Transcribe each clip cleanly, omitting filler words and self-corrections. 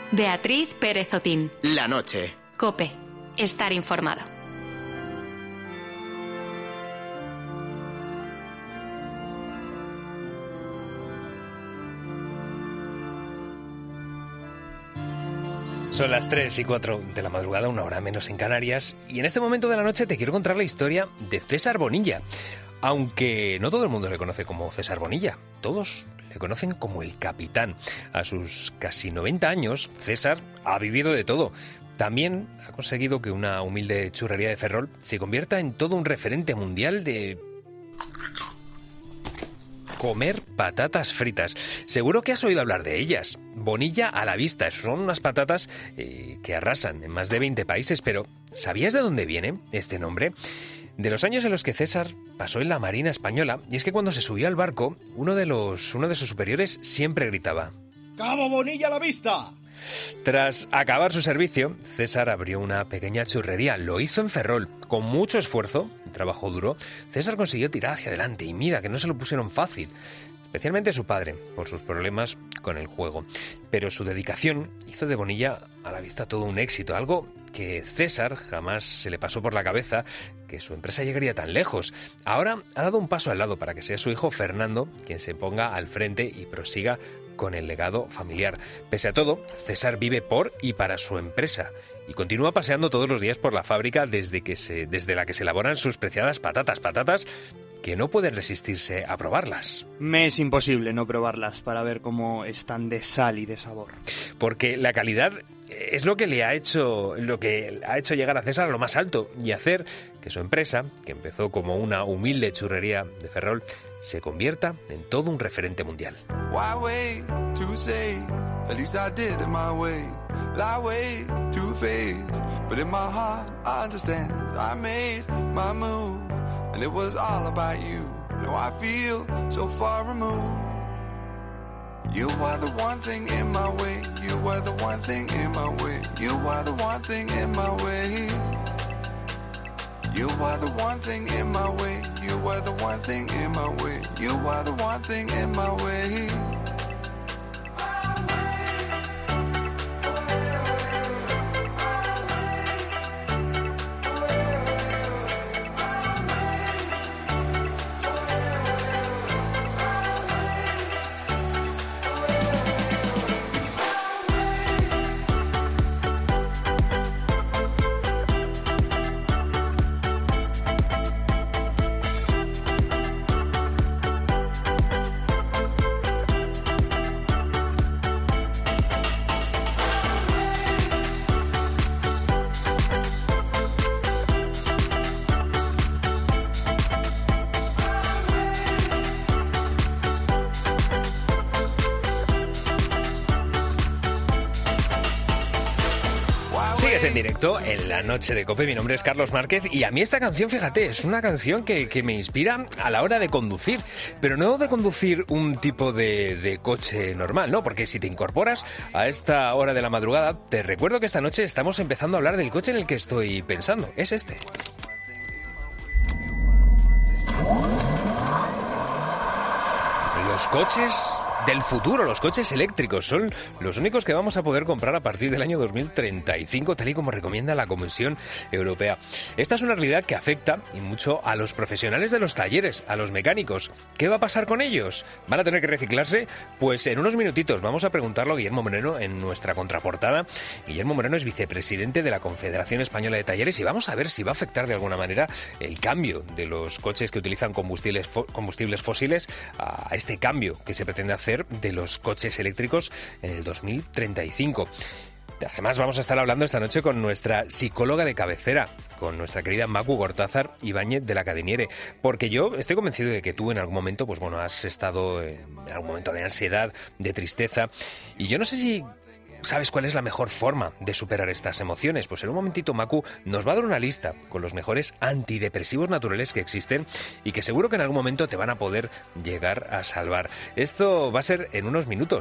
Beatriz Pérez Otín. La noche. COPE. Estar informado. Son las 3:04 de la madrugada, una hora menos en Canarias, y en este momento de la noche te quiero contar la historia de César Bonilla. Aunque no todo el mundo le conoce como César Bonilla, todos le conocen como el Capitán. A sus casi 90 años, César ha vivido de todo. También ha conseguido que una humilde churrería de Ferrol se convierta en todo un referente mundial de comer patatas fritas. Seguro que has oído hablar de ellas. Bonilla a la vista. Son unas patatas que arrasan en más de 20 países, pero ¿sabías de dónde viene este nombre? De los años en los que César pasó en la Marina Española, y es que cuando se subió al barco, uno de sus superiores siempre gritaba: ¡Cabo Bonilla a la vista! Tras acabar su servicio, César abrió una pequeña churrería. Lo hizo en Ferrol. Con mucho esfuerzo, trabajo duro, César consiguió tirar hacia adelante, y mira que no se lo pusieron fácil, especialmente su padre, por sus problemas con el juego. Pero su dedicación hizo de Bonilla a la vista todo un éxito, algo que César jamás se le pasó por la cabeza, que su empresa llegaría tan lejos. Ahora ha dado un paso al lado para que sea su hijo Fernando quien se ponga al frente y prosiga con el legado familiar. Pese a todo, César vive por y para su empresa y continúa paseando todos los días por la fábrica desde la que se elaboran sus preciadas patatas que no pueden resistirse a probarlas. Me es imposible no probarlas para ver cómo están de sal y de sabor. Porque la calidad es lo que ha hecho llegar a César a lo más alto y hacer que su empresa, que empezó como una humilde churrería de Ferrol, se convierta en todo un referente mundial. Why wait to say, at least I did it my way. Lie way too faced, but in my heart I understand. I made my move, and it was all about you. Now I feel so far removed. You are the one thing in my way. You are the one thing in my way. You are the one thing in my way. You are the one thing in my way. You are the one thing in my way. You are the one thing in my way. En directo en la noche de COPE. Mi nombre es Carlos Márquez y a mí esta canción, fíjate, es una canción que me inspira a la hora de conducir, pero no de conducir un tipo de coche normal, no, porque si te incorporas a esta hora de la madrugada, te recuerdo que esta noche estamos empezando a hablar del coche en el que estoy pensando. Es este. Los coches del futuro, los coches eléctricos, son los únicos que vamos a poder comprar a partir del año 2035, tal y como recomienda la Comisión Europea. Esta es una realidad que afecta y mucho a los profesionales de los talleres, a los mecánicos. ¿Qué va a pasar con ellos? ¿Van a tener que reciclarse? Pues en unos minutitos vamos a preguntarlo a Guillermo Moreno en nuestra contraportada. Guillermo Moreno es vicepresidente de la Confederación Española de Talleres y vamos a ver si va a afectar de alguna manera el cambio de los coches que utilizan combustibles fósiles a este cambio que se pretende hacer de los coches eléctricos en el 2035. Además, vamos a estar hablando esta noche con nuestra psicóloga de cabecera, con nuestra querida Macu Gortázar Ibáñez de la Cadeniere, porque yo estoy convencido de que tú en algún momento, pues bueno, has estado en algún momento de ansiedad, de tristeza, y yo no sé si ¿sabes cuál es la mejor forma de superar estas emociones? Pues en un momentito Macu nos va a dar una lista con los mejores antidepresivos naturales que existen y que seguro que en algún momento te van a poder llegar a salvar. Esto va a ser en unos minutos.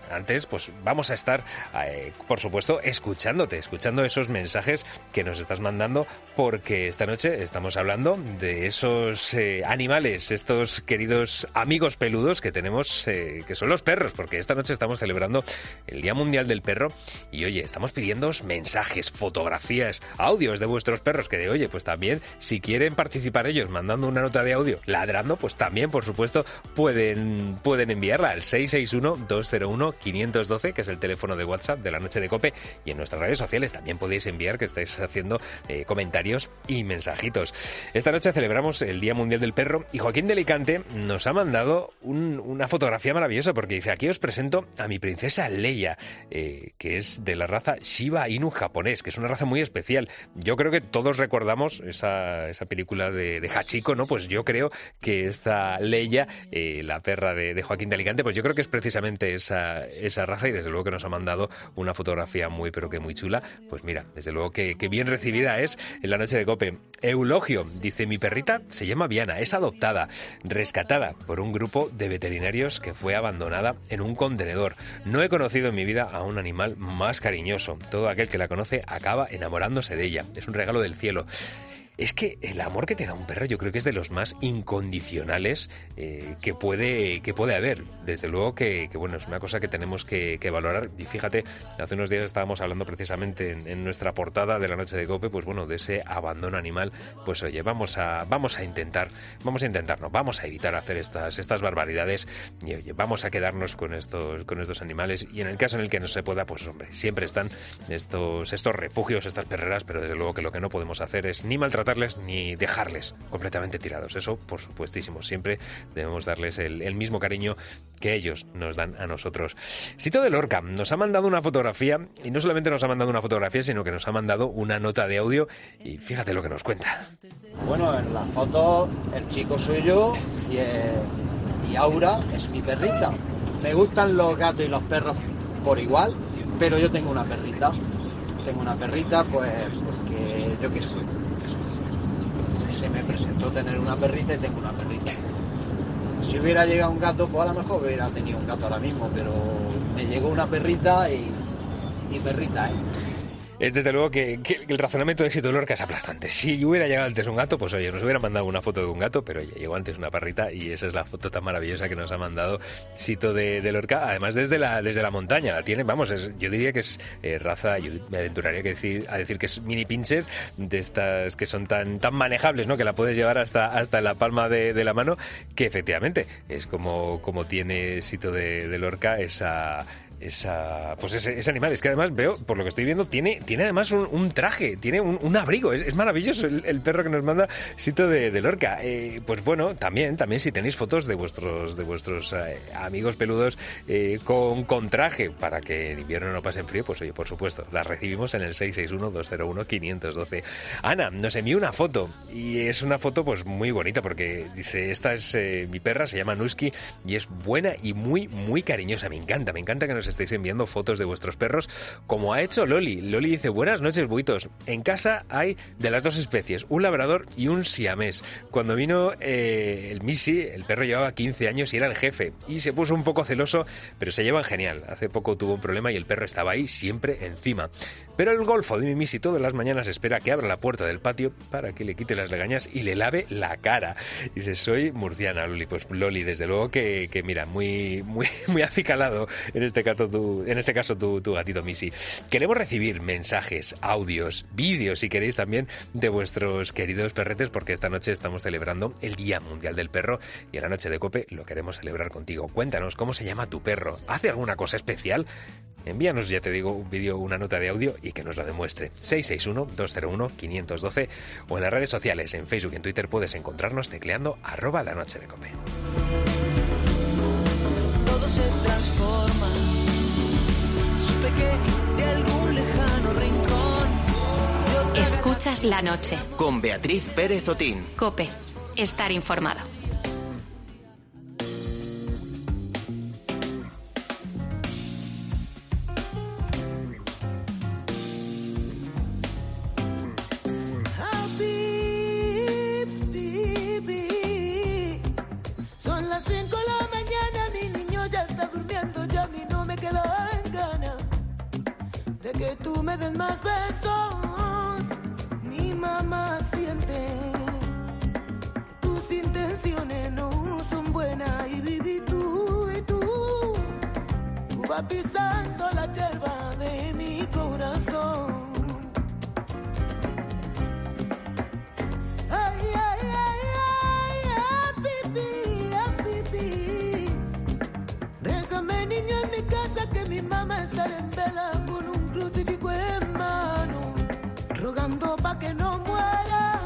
antes pues vamos a estar, por supuesto, escuchando esos mensajes que nos estás mandando, porque esta noche estamos hablando de esos animales, estos queridos amigos peludos que tenemos, que son los perros, porque esta noche estamos celebrando el Día Mundial del Perro y, oye, estamos pidiéndoos mensajes, fotografías, audios de vuestros perros, que, oye, pues también, si quieren participar ellos mandando una nota de audio ladrando, pues también, por supuesto, pueden enviarla al 661-201-512, que es el teléfono de WhatsApp de La Noche de COPE, y en nuestras redes sociales también podéis enviar, que estáis haciendo comentarios y mensajitos. Esta noche celebramos el Día Mundial del Perro y Joaquín de Alicante nos ha mandado una fotografía maravillosa, porque dice: aquí os presento a mi princesa Leia, que es de la raza Shiba Inu japonés, que es una raza muy especial. Yo creo que todos recordamos esa película de Hachiko, ¿no? Pues yo creo que esta Leia, la perra de Joaquín de Alicante, pues yo creo que es precisamente esa raza, y desde luego que nos ha mandado una fotografía muy, pero que muy chula. Pues mira, desde luego que bien recibida es en La Noche de COPE. Eulogio dice: mi perrita se llama Viana, es adoptada, rescatada por un grupo de veterinarios que fue abandonada en un contenedor. No he conocido en mi vida a un animal más cariñoso. Todo aquel que la conoce acaba enamorándose de ella. Es un regalo del cielo. Es que el amor que te da un perro yo creo que es de los más incondicionales que puede haber. Desde luego que bueno, es una cosa que tenemos que valorar. Y fíjate, hace unos días estábamos hablando precisamente en nuestra portada de La Noche de COPE, pues bueno, de ese abandono animal. Pues oye, vamos a evitar hacer estas barbaridades, y oye, vamos a quedarnos con estos animales, y en el caso en el que no se pueda, pues hombre, siempre están estos refugios, estas perreras, pero desde luego que lo que no podemos hacer es ni maltratarles ni dejarles completamente tirados. Eso, por supuestísimo, siempre debemos darles el mismo cariño que ellos nos dan a nosotros. Sito de Lorca nos ha mandado una fotografía, y no solamente nos ha mandado una fotografía, sino que nos ha mandado una nota de audio, y fíjate lo que nos cuenta. Bueno, en la foto el chico soy yo y Aura es mi perrita. Me gustan los gatos y los perros por igual, pero yo tengo una perrita. Tengo una perrita pues porque yo qué sé, se me presentó tener una perrita y tengo una perrita. Si hubiera llegado un gato, pues a lo mejor hubiera tenido un gato ahora mismo, pero me llegó una perrita y perrita, Es desde luego que el razonamiento de Sito de Lorca es aplastante. Si hubiera llegado antes un gato, pues oye, nos hubiera mandado una foto de un gato, pero oye, llegó antes una perrita, y esa es la foto tan maravillosa que nos ha mandado Sito de Lorca, además desde la montaña. La tiene, vamos, yo diría que es raza, yo me aventuraría a decir que es mini pincher, de estas que son tan manejables, ¿no? Que la puedes llevar hasta la palma de la mano, que efectivamente es como tiene Sito de Lorca ese animal. Es que además veo, por lo que estoy viendo, tiene además un traje, tiene un abrigo. Es maravilloso el perro que nos manda Sito de Lorca. Pues bueno, también si tenéis fotos de vuestros amigos peludos con traje, para que en invierno no pasen frío, pues oye, por supuesto, las recibimos en el 661-201-512. Ana nos envió una foto, y es una foto pues muy bonita, porque dice: esta es mi perra, se llama Nusky, y es buena y muy, muy cariñosa. Me encanta que nos estéis enviando fotos de vuestros perros, como ha hecho Loli. Loli dice: buenas noches, buitos. En casa hay de las dos especies, un labrador y un siamés. Cuando vino el Missy, el perro llevaba 15 años y era el jefe, y se puso un poco celoso, pero se llevan genial. Hace poco tuvo un problema y el perro estaba ahí siempre encima. Pero el golfo de mi Missy todas las mañanas espera que abra la puerta del patio para que le quite las legañas y le lave la cara. Dice: soy murciana, Loli. Pues Loli, desde luego que mira, muy, muy, muy acicalado en este caso tu gatito Missy. Queremos recibir mensajes, audios, vídeos, si queréis, también de vuestros queridos perretes, porque esta noche estamos celebrando el Día Mundial del Perro, y en La Noche de COPE lo queremos celebrar contigo. Cuéntanos cómo se llama tu perro. ¿Hace alguna cosa especial? Envíanos, ya te digo, un vídeo, una nota de audio, y que nos la demuestre. 661-201-512, o en las redes sociales, en Facebook y en Twitter puedes encontrarnos tecleando @lanochedecope. Todo se transforma. Supe que de algún lejano rincón. Escuchas La Noche con Beatriz Pérez Otín. COPE. Estar informado. Son las 5 de la mañana, mi niño ya está durmiendo, ya a mí no me queda me des más besos. Mi mamá siente que tus intenciones no son buenas y viví tú y tú vas pisando la hierba de mi corazón. Mi mamá estará en vela con un crucifijo en mano, rogando pa' que no muera.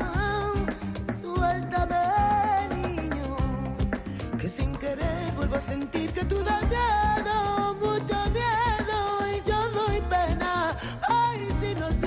Suéltame, niño, que sin querer vuelvo a sentir que tú das miedo, mucho miedo, y yo doy pena. Ay, si nos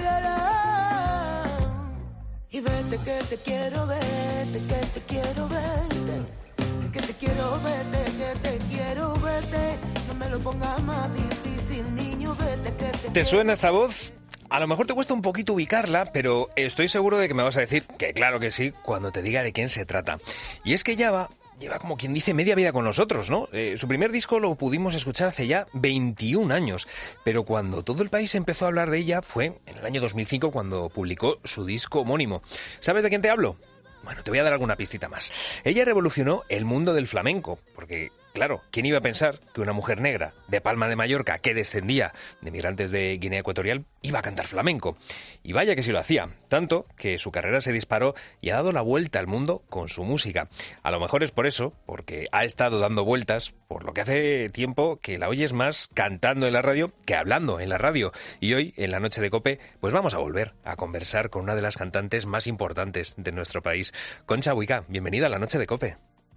vieras. Y vete que te quiero verte, que te quiero verte, que te quiero verte, que te quiero verte. No me lo pongas más difícil, niño, vete que te... ¿Te suena esta voz? A lo mejor te cuesta un poquito ubicarla, pero estoy seguro de que me vas a decir que claro que sí cuando te diga de quién se trata. Y es que lleva como quien dice media vida con nosotros, ¿no? Su primer disco lo pudimos escuchar hace ya 21 años, pero cuando todo el país empezó a hablar de ella fue en el año 2005 cuando publicó su disco homónimo. ¿Sabes de quién te hablo? Bueno, te voy a dar alguna pistita más. Ella revolucionó el mundo del flamenco, porque, claro, ¿quién iba a pensar que una mujer negra de Palma de Mallorca, que descendía de migrantes de Guinea Ecuatorial, iba a cantar flamenco? Y vaya que sí lo hacía, tanto que su carrera se disparó y ha dado la vuelta al mundo con su música. A lo mejor es por eso, porque ha estado dando vueltas, por lo que hace tiempo que la oyes más cantando en la radio que hablando en la radio. Y hoy, en la noche de COPE, pues vamos a volver a conversar con una de las cantantes más importantes de nuestro país. Concha Huica, bienvenida a la noche de COPE.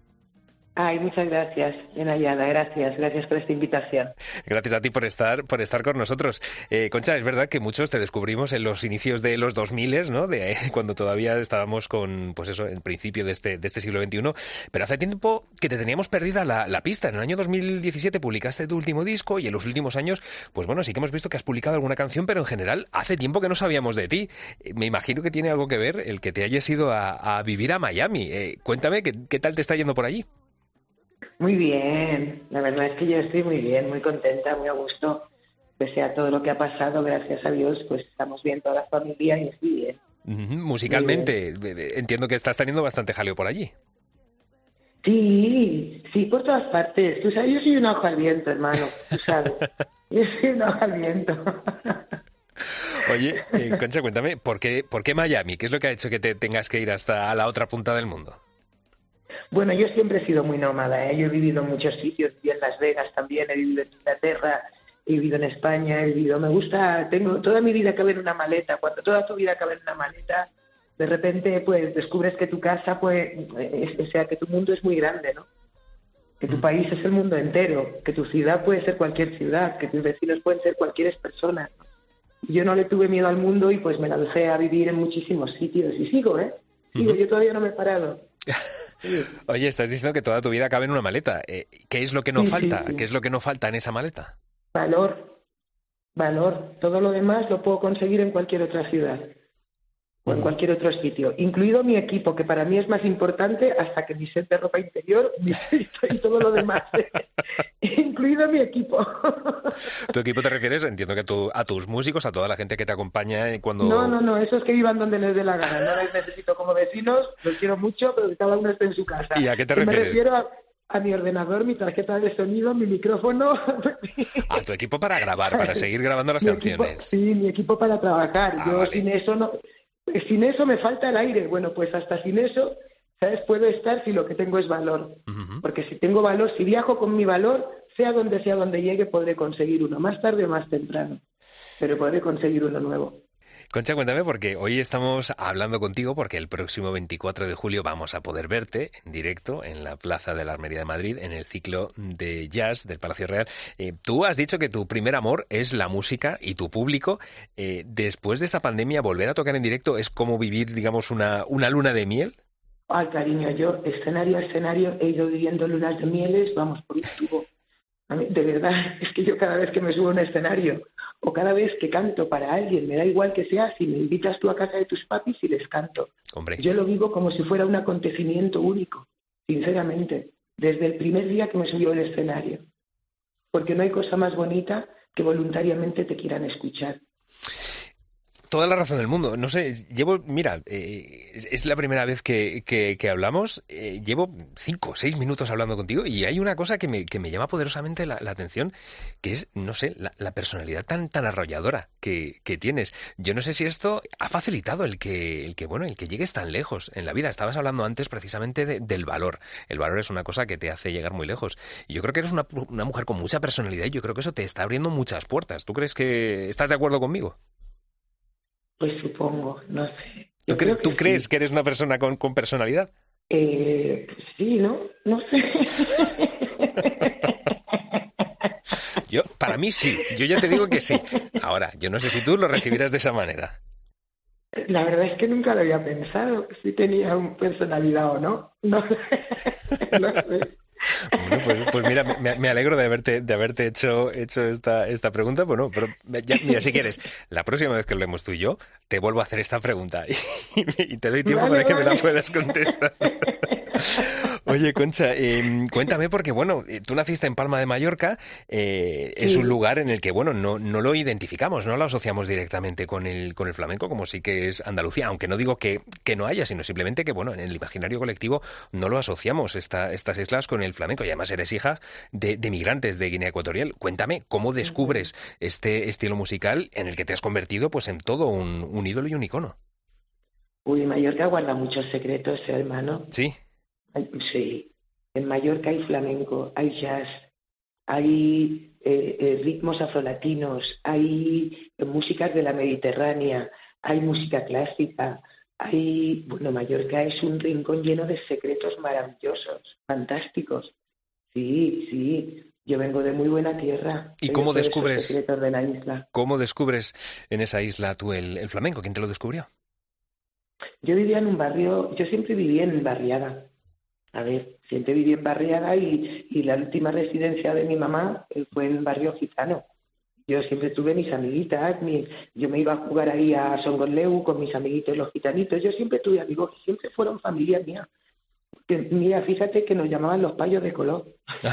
Ay, muchas gracias, bien hallada, gracias por esta invitación. Gracias a ti por estar con nosotros. Concha, es verdad que muchos te descubrimos en los inicios de los 2000, ¿no? Cuando todavía estábamos con, pues eso, el principio de este siglo XXI, pero hace tiempo que te teníamos perdida la pista. En el año 2017 publicaste tu último disco y en los últimos años, pues bueno, sí que hemos visto que has publicado alguna canción, pero en general hace tiempo que no sabíamos de ti. Me imagino que tiene algo que ver el que te hayas ido a vivir a Miami. Cuéntame, ¿qué tal te está yendo por allí? Muy bien, la verdad es que yo estoy muy bien, muy contenta, muy a gusto. Pese a todo lo que ha pasado, gracias a Dios, pues estamos bien toda la familia y estoy bien. Musicalmente, entiendo que estás teniendo bastante jaleo por allí. Sí, por todas partes. Tú sabes, yo soy una hoja al viento, hermano, tú sabes. Yo soy una hoja al viento. Oye, Concha, cuéntame, ¿por qué Miami? ¿Qué es lo que ha hecho que te tengas que ir hasta a la otra punta del mundo? Bueno, yo siempre he sido muy nómada, ¿eh? Yo he vivido en muchos sitios, viví en Las Vegas también, he vivido en Inglaterra, he vivido en España, me gusta, tengo toda mi vida cabe en una maleta. Cuando toda tu vida cabe en una maleta, de repente pues descubres que tu casa, pues, o sea, que tu mundo es muy grande, ¿no? Que tu país es el mundo entero, que tu ciudad puede ser cualquier ciudad, que tus vecinos pueden ser cualquier persona, ¿no? Yo no le tuve miedo al mundo y pues me lancé a vivir en muchísimos sitios y sigo, yo todavía no me he parado. Sí. Oye, estás diciendo que toda tu vida cabe en una maleta. ¿Qué es lo que no falta? Sí. ¿Qué es lo que no falta en esa maleta? Valor. Todo lo demás lo puedo conseguir en cualquier otra ciudad o en cualquier otro sitio, incluido mi equipo, que para mí es más importante hasta que mi set de ropa interior y todo lo demás, incluido mi equipo. ¿Tu equipo te refieres? Entiendo que a tus músicos, a toda la gente que te acompaña cuando... No, esos que vivan donde les dé la gana, no les necesito como vecinos, los quiero mucho, pero que cada uno esté en su casa. ¿Y a qué te refieres? Me refiero a mi ordenador, mi tarjeta de sonido, mi micrófono. A tu equipo para grabar, para seguir grabando las canciones. Mi equipo para trabajar. Vale. Sin eso me falta el aire. Bueno, pues hasta sin eso, ¿sabes? Puedo estar si lo que tengo es valor. Porque si tengo valor, si viajo con mi valor, sea donde llegue, podré conseguir uno, más tarde o más temprano. Pero podré conseguir uno nuevo. Concha, cuéntame, porque hoy estamos hablando contigo porque el próximo 24 de julio vamos a poder verte en directo en la Plaza de la Armería de Madrid, en el ciclo de jazz del Palacio Real. Tú has dicho que tu primer amor es la música y tu público. Después de esta pandemia, volver a tocar en directo es como vivir, digamos, una luna de miel. Ay, cariño, yo escenario a escenario he ido viviendo lunas de mieles, vamos, por un tubo. A mí, de verdad, es que yo cada vez que me subo a un escenario o cada vez que canto para alguien, me da igual que sea, si me invitas tú a casa de tus papis y les canto. Hombre. Yo lo vivo como si fuera un acontecimiento único, sinceramente, desde el primer día que me subió al escenario. Porque no hay cosa más bonita que voluntariamente te quieran escuchar. Toda la razón del mundo. No sé, mira, es la primera vez que hablamos. Llevo 5 o 6 minutos hablando contigo y hay una cosa que me llama poderosamente la atención, que es, no sé, la personalidad tan arrolladora que tienes. Yo no sé si esto ha facilitado el que llegues tan lejos en la vida. Estabas hablando antes precisamente del valor. El valor es una cosa que te hace llegar muy lejos. Y yo creo que eres una mujer con mucha personalidad y yo creo que eso te está abriendo muchas puertas. ¿Tú crees que estás de acuerdo conmigo? Pues supongo, no sé. ¿Tú crees que eres una persona con personalidad? Sí, ¿no? No sé. Para mí sí, yo ya te digo que sí. Ahora, yo no sé si tú lo recibirás de esa manera. La verdad es que nunca lo había pensado, si tenía una personalidad o no. No sé. No sé. Bueno, pues mira, me alegro de haberte hecho esta pregunta. Bueno, pero mira, si quieres, la próxima vez que hablemos tú y yo, te vuelvo a hacer esta pregunta y te doy tiempo para que me la puedas contestar. Oye, Concha, cuéntame, porque bueno, tú naciste en Palma de Mallorca, es un lugar en el que, bueno, no lo identificamos, no lo asociamos directamente con el flamenco, como sí que es Andalucía, aunque no digo que no haya, sino simplemente que, bueno, en el imaginario colectivo no lo asociamos estas islas con el flamenco, y además eres hija de migrantes de Guinea Ecuatorial. Cuéntame, ¿cómo descubres este estilo musical en el que te has convertido pues en todo un ídolo y un icono? Uy, Mallorca guarda muchos secretos, hermano. Sí. Sí, en Mallorca hay flamenco, hay jazz, hay ritmos afrolatinos, hay músicas de la Mediterránea, hay música clásica, bueno, Mallorca es un rincón lleno de secretos maravillosos, fantásticos. Sí, yo vengo de muy buena tierra. ¿Y cómo descubres secretos de la isla? ¿Cómo descubres en esa isla tú el flamenco? ¿Quién te lo descubrió? Yo vivía en un barrio, yo siempre viví en Barriada. A ver, siempre viví en Barriada y la última residencia de mi mamá fue en Barrio Gitano. Yo siempre tuve mis amiguitas, yo me iba a jugar ahí a Songoleu con mis amiguitos los gitanitos. Yo siempre tuve amigos que siempre fueron familia mía. Mira, fíjate que nos llamaban los payos de color.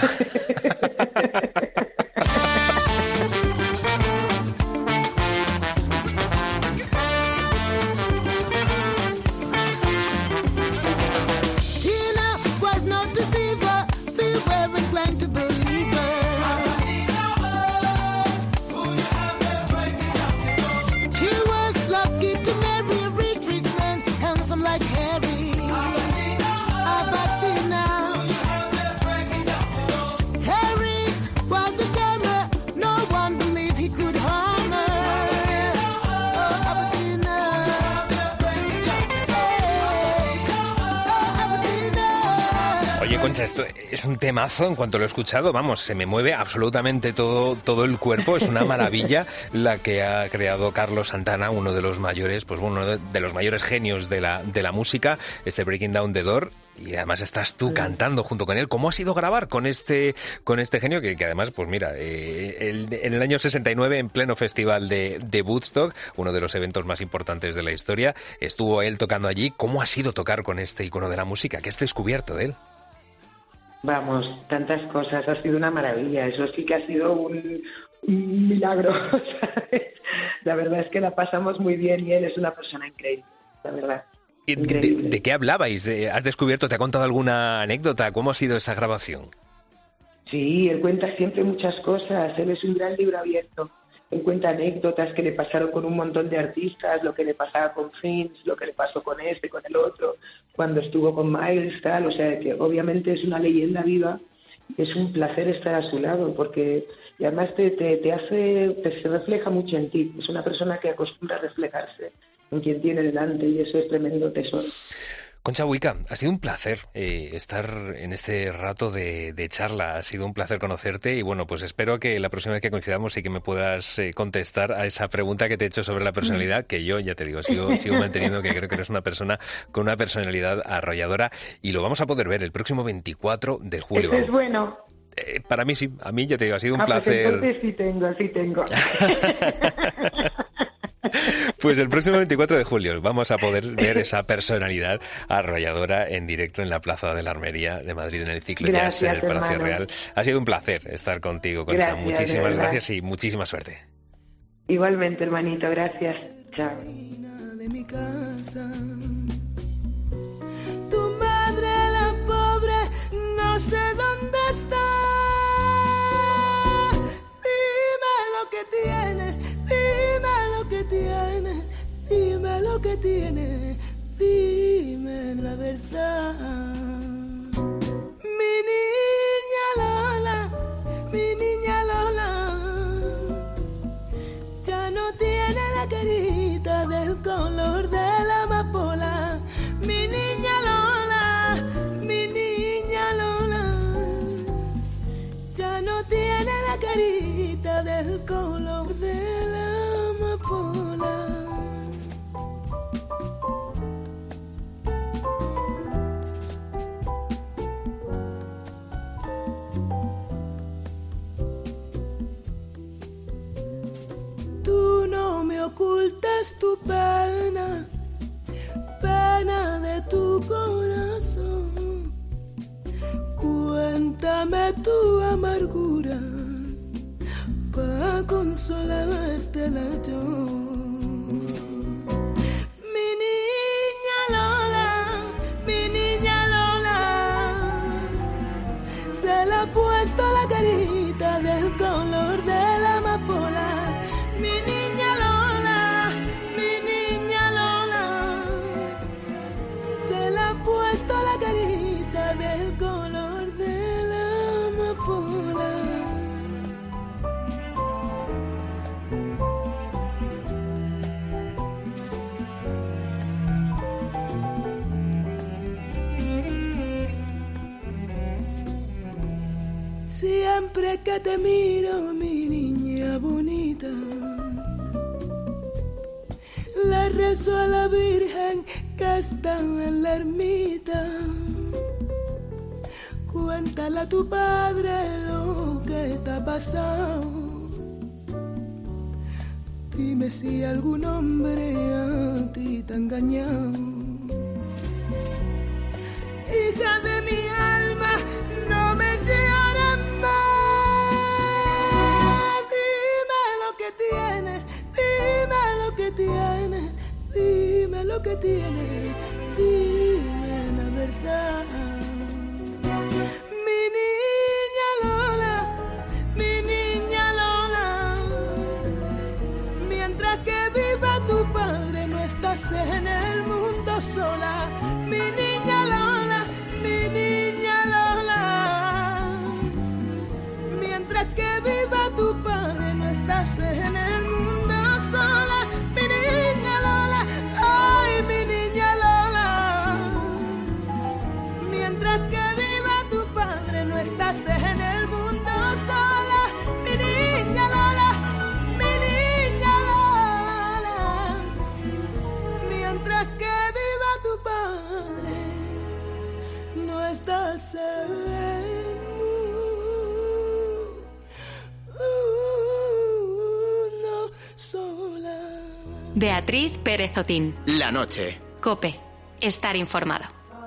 Concha, esto es un temazo. En cuanto lo he escuchado, vamos, se me mueve absolutamente todo el cuerpo. Es una maravilla la que ha creado Carlos Santana, uno de los mayores, pues bueno, de los mayores genios de la música, este Breaking Down the Door. Y además estás tú cantando junto con él. ¿Cómo ha sido grabar con este genio que además, pues mira, en el año 69, en pleno festival de Woodstock, uno de los eventos más importantes de la historia, estuvo él tocando allí? ¿Cómo ha sido tocar con este icono de la música? ¿Qué has descubierto de él? Vamos, tantas cosas, ha sido una maravilla, eso sí que ha sido un milagro, ¿sabes? La verdad es que la pasamos muy bien y él es una persona increíble, la verdad. ¿De qué hablabais? ¿Has descubierto, te ha contado alguna anécdota? ¿Cómo ha sido esa grabación? Sí, él cuenta siempre muchas cosas, él es un gran libro abierto. Él cuenta anécdotas que le pasaron con un montón de artistas, lo que le pasaba con Prince, lo que le pasó con con el otro, cuando estuvo con Miles, tal. O sea, que obviamente es una leyenda viva y es un placer estar a su lado, porque y además se refleja mucho en ti. Es una persona que acostumbra a reflejarse en quien tiene delante y eso es tremendo tesoro. Concha Buica, ha sido un placer estar en este rato de charla, ha sido un placer conocerte y bueno, pues espero que la próxima vez que coincidamos sí que me puedas contestar a esa pregunta que te he hecho sobre la personalidad, que yo, ya te digo, sigo manteniendo que creo que eres una persona con una personalidad arrolladora y lo vamos a poder ver el próximo 24 de julio. Eso es bueno. Para mí sí, a mí ya te digo, ha sido un placer. Pues entonces sí tengo. Pues el próximo 24 de julio vamos a poder ver esa personalidad arrolladora en directo en la Plaza de la Armería de Madrid, en el Ciclo Jazz, en el Palacio Real. Ha sido un placer estar contigo, Concha. Muchísimas gracias y muchísima suerte. Igualmente, hermanito, gracias. Chao. De mi casa. Tu madre, la pobre, no sé dónde está. Dime lo que tienes, dime lo que tienes, dime lo que tienes, dime la verdad. Mi niña Lola, mi niña Lola, ya no tiene la carita del color de la amapola. Mi niña Lola, mi niña Lola, ya no tiene la carita del color de la amapola. Tú no me ocultas tu pena, pena de tu corazón. Cuéntame tu amargura, pa' consolártela yo. Mi niña Lola, mi niña Lola, se le ha puesto la carita del color de la amapola. Mi niña Lola, mi niña Lola, se le ha puesto la carita del color de la amapola. Siempre que te miro, mi niña bonita, le rezo a la Virgen que está en la ermita. Cuéntale a tu padre lo que te ha pasado. Dime si algún hombre a ti te ha engañado. Hija de mi alma, no me llores más. Dime lo que tienes, dime lo que tienes, dime lo que tienes, dime la verdad. Mi niña Lola, mi niña Lola, mientras que viva tu padre no estás en el mundo sola. Mi niña Lola, mi niña Lola, mientras que viva tu padre no estás en el mundo sola. Mi niña Lola, ay mi niña Lola, mientras que viva tu padre no estás en el mundo sola. Mi niña Lola, mi niña Lola, mientras que viva tu padre no estás en el mundo sola. Beatriz Pérez Otín. La noche. COPE. Estar informado.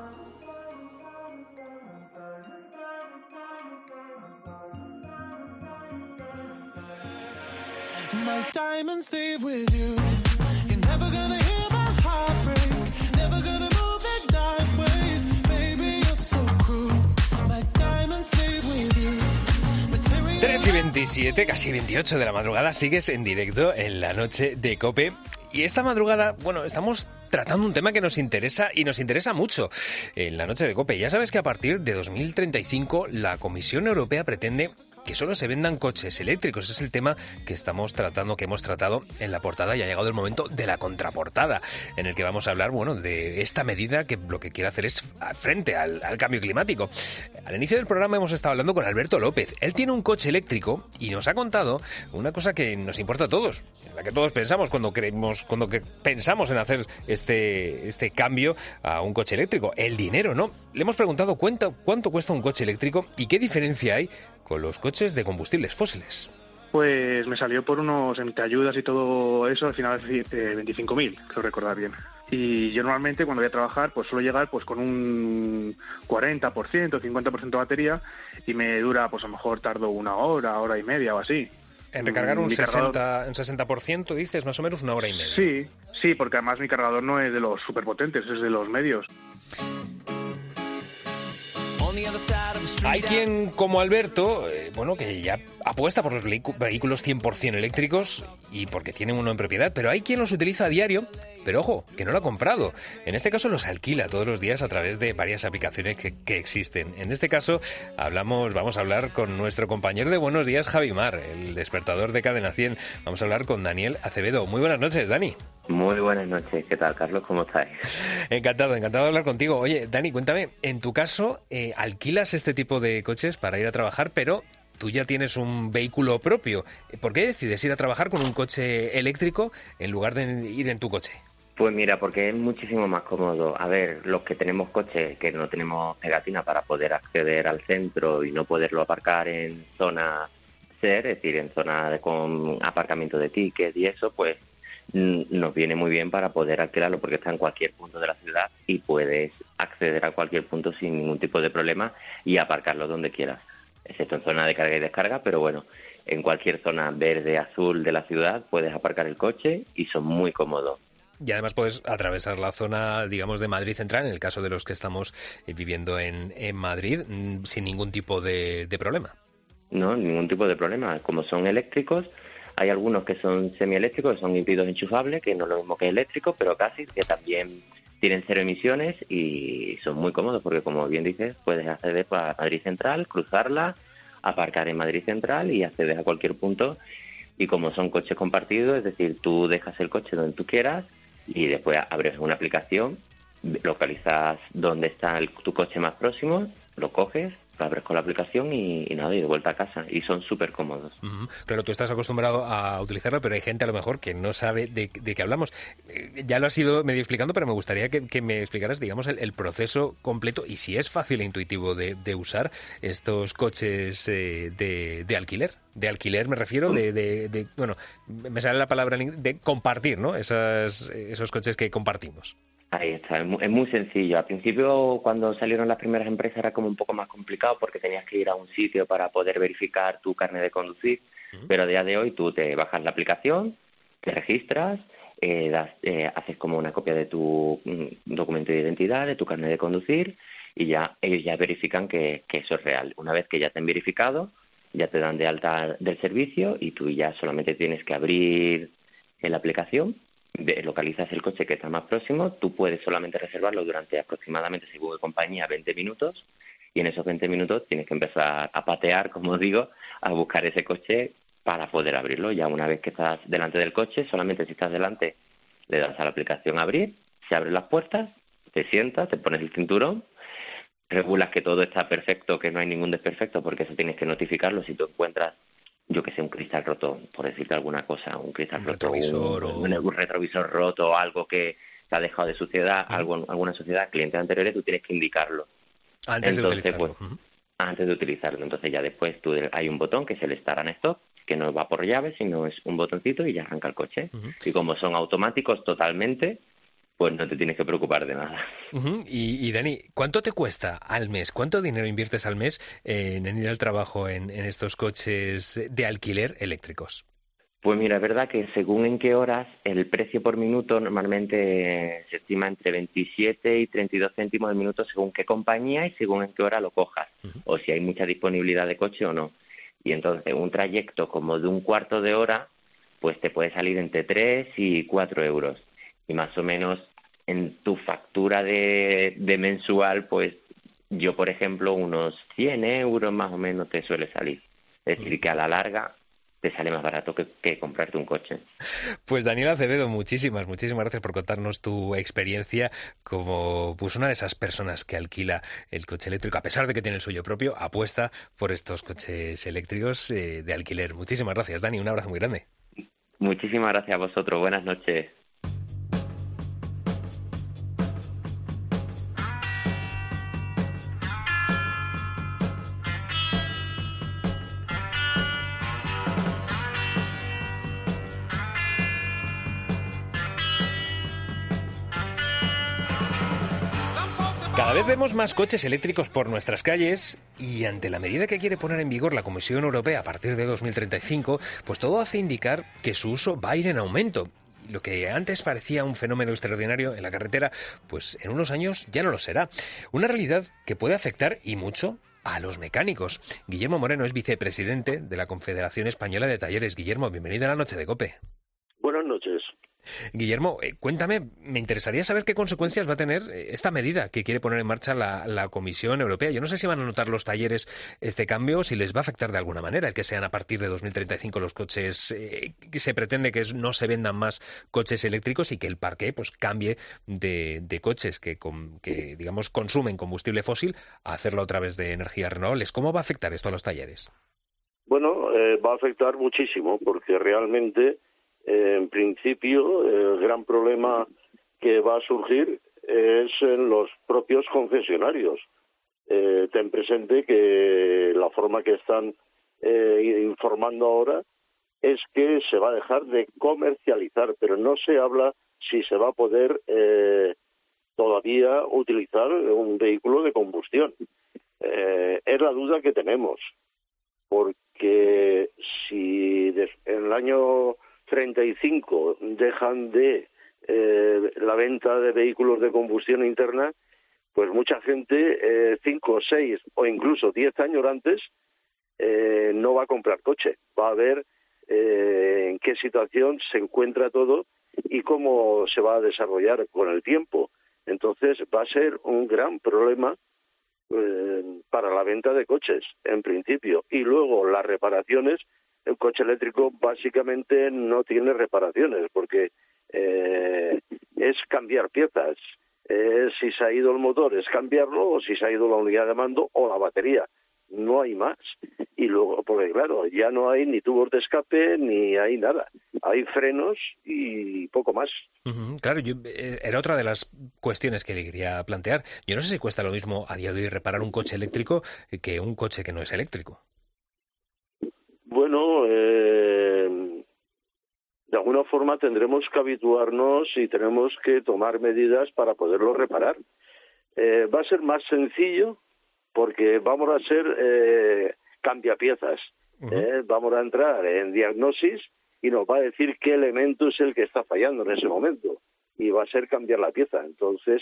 My diamonds leave with you. You're never gonna hear my heart break. Never gonna move the dark ways. Baby, you're so cruel. My diamonds leave with you. 3:27, casi 28 de la madrugada, sigues en directo en la noche de COPE. Y esta madrugada, bueno, estamos tratando un tema que nos interesa y nos interesa mucho en la noche de COPE. Ya sabes que a partir de 2035 la Comisión Europea pretende que solo se vendan coches eléctricos. Es el tema que estamos tratando, que hemos tratado en la portada, y ha llegado el momento de la contraportada, en el que vamos a hablar, bueno, de esta medida que lo que quiere hacer es frente al cambio climático. Al inicio del programa hemos estado hablando con Alberto López. Él tiene un coche eléctrico y nos ha contado una cosa que nos importa a todos, en la que todos pensamos cuando pensamos en hacer este cambio a un coche eléctrico: el dinero, ¿no? Le hemos preguntado cuánto cuesta un coche eléctrico y qué diferencia hay con los coches de combustibles fósiles. Pues me salió por unos, entre ayudas y todo eso, al final 25.000, creo recordar bien. Y yo normalmente cuando voy a trabajar pues suelo llegar pues con un 40%, 50% de batería, y me dura, pues a lo mejor tardo una hora y media o así. En recargar un Mi cargador- 60%, dices, más o menos 1 hora y media. Sí, porque además mi cargador no es de los superpotentes, es de los medios. Hay quien, como Alberto, que ya apuesta por los vehículos 100% eléctricos y porque tiene uno en propiedad, pero hay quien los utiliza a diario, pero ojo, que no lo ha comprado. En este caso los alquila todos los días a través de varias aplicaciones que existen. En este caso vamos a hablar con nuestro compañero de Buenos Días, Javi Mar, el despertador de Cadena 100. Vamos a hablar con Daniel Acevedo. Muy buenas noches, Dani. Muy buenas noches, ¿qué tal, Carlos? ¿Cómo estáis? Encantado de hablar contigo. Oye, Dani, cuéntame, en tu caso, alquilas este tipo de coches para ir a trabajar, pero tú ya tienes un vehículo propio. ¿Por qué decides ir a trabajar con un coche eléctrico en lugar de ir en tu coche? Pues mira, porque es muchísimo más cómodo. A ver, los que tenemos coche, que no tenemos pegatina para poder acceder al centro y no poderlo aparcar en zona SER, es decir, en zona con aparcamiento de tickets y eso, pues nos viene muy bien para poder alquilarlo porque está en cualquier punto de la ciudad y puedes acceder a cualquier punto sin ningún tipo de problema y aparcarlo donde quieras, excepto en zona de carga y descarga, pero bueno, en cualquier zona verde, azul de la ciudad puedes aparcar el coche y son muy cómodos. Y además puedes atravesar la zona, digamos, de Madrid Central, en el caso de los que estamos viviendo en Madrid, sin ningún tipo de problema. No, ningún tipo de problema. Como son eléctricos, hay algunos que son semieléctricos, que son híbridos enchufables, que no es lo mismo que eléctricos, pero casi, que también tienen 0 emisiones y son muy cómodos porque, como bien dices, puedes acceder a Madrid Central, cruzarla, aparcar en Madrid Central y acceder a cualquier punto. Y como son coches compartidos, es decir, tú dejas el coche donde tú quieras y después abres una aplicación, localizas dónde está tu coche más próximo, lo coges, lo abres con la aplicación y nada, y de vuelta a casa. Y son súper cómodos. Uh-huh. Claro, tú estás acostumbrado a utilizarlo, pero hay gente a lo mejor que no sabe de qué hablamos. Ya lo has ido medio explicando, pero me gustaría que me explicaras, digamos, el proceso completo y si es fácil e intuitivo de usar estos coches de alquiler. De alquiler me refiero, bueno, me sale la palabra de compartir, ¿no? Esos coches que compartimos. Ahí está, es muy sencillo. Al principio, cuando salieron las primeras empresas, era como un poco más complicado porque tenías que ir a un sitio para poder verificar tu carnet de conducir, pero a día de hoy tú te bajas la aplicación, te registras, haces como una copia de tu documento de identidad, de tu carnet de conducir, y ya ellos ya verifican que eso es real. Una vez que ya te han verificado, ya te dan de alta del servicio y tú ya solamente tienes que abrir la aplicación, localizas el coche que está más próximo, tú puedes solamente reservarlo durante aproximadamente, según qué compañía, 20 minutos, y en esos 20 minutos tienes que empezar a patear, como digo, a buscar ese coche para poder abrirlo. Ya una vez que estás delante del coche, solamente si estás delante, le das a la aplicación abrir, se abren las puertas, te sientas, te pones el cinturón, regulas que todo está perfecto, que no hay ningún desperfecto, porque eso tienes que notificarlo si tú encuentras, yo que sé, un cristal roto, por decirte alguna cosa, un cristal roto, un retrovisor roto, algo que te ha dejado de suciedad, alguna suciedad, clientes anteriores, tú tienes que indicarlo. Antes de utilizarlo. Pues, antes de utilizarlo. Entonces ya después hay un botón que es el Start and Stop, que no va por llave, sino es un botoncito y ya arranca el coche. Y como son automáticos totalmente, pues no te tienes que preocupar de nada. Y Dani, ¿cuánto te cuesta al mes? ¿Cuánto dinero inviertes al mes en ir al trabajo en estos coches de alquiler eléctricos? Pues mira, es verdad que según en qué horas, el precio por minuto normalmente se estima entre 27 y 32 céntimos de minuto según qué compañía y según en qué hora lo cojas, o si hay mucha disponibilidad de coche o no. Y entonces un trayecto como de un cuarto de hora, pues te puede salir entre 3 y 4 euros. Y más o menos en tu factura de mensual, pues yo, por ejemplo, unos 100 euros más o menos te suele salir. Es decir, que a la larga te sale más barato que comprarte un coche. Pues Daniel Acevedo, muchísimas gracias por contarnos tu experiencia como pues una de esas personas que alquila el coche eléctrico, a pesar de que tiene el suyo propio, apuesta por estos coches eléctricos de alquiler. Muchísimas gracias, Dani, un abrazo muy grande. Muchísimas gracias a vosotros, buenas noches. Cada vez vemos más coches eléctricos por nuestras calles y ante la medida que quiere poner en vigor la Comisión Europea a partir de 2035, pues todo hace indicar que su uso va a ir en aumento. Lo que antes parecía un fenómeno extraordinario en la carretera, pues en unos años ya no lo será. Una realidad que puede afectar y mucho a los mecánicos. Guillermo Moreno es vicepresidente de la Confederación Española de Talleres. Guillermo, bienvenido a la Noche de COPE. Buenas noches. Guillermo, cuéntame, me interesaría saber qué consecuencias va a tener esta medida que quiere poner en marcha la Comisión Europea. Yo no sé si van a notar los talleres este cambio, si les va a afectar de alguna manera el que sean a partir de 2035 los coches, que se pretende que no se vendan más coches eléctricos y que el parque pues cambie de coches que digamos consumen combustible fósil a hacerlo a través de energías renovables. ¿Cómo va a afectar esto a los talleres? Bueno, va a afectar muchísimo porque realmente en principio, el gran problema que va a surgir es en los propios concesionarios. Ten presente que la forma que están informando ahora es que se va a dejar de comercializar, pero no se habla si se va a poder todavía utilizar un vehículo de combustión. Es la duda que tenemos, porque si en el año 35 dejan de la venta de vehículos de combustión interna, pues mucha gente 5, 6 o incluso 10 años antes no va a comprar coche. Va a ver en qué situación se encuentra todo y cómo se va a desarrollar con el tiempo. Entonces va a ser un gran problema para la venta de coches, en principio. Y luego las reparaciones. El coche eléctrico básicamente no tiene reparaciones porque es cambiar piezas. Si se ha ido el motor es cambiarlo, o si se ha ido la unidad de mando o la batería. No hay más. Y luego, porque claro, ya no hay ni tubos de escape ni hay nada. Hay frenos y poco más. Claro, era otra de las cuestiones que le quería plantear. Yo no sé si cuesta lo mismo a día de hoy reparar un coche eléctrico que un coche que no es eléctrico. Bueno, de alguna forma tendremos que habituarnos y tenemos que tomar medidas para poderlo reparar. Va a ser más sencillo porque vamos a ser cambiapiezas. Vamos a entrar en diagnosis y nos va a decir qué elemento es el que está fallando en ese momento. Y va a ser cambiar la pieza. Entonces,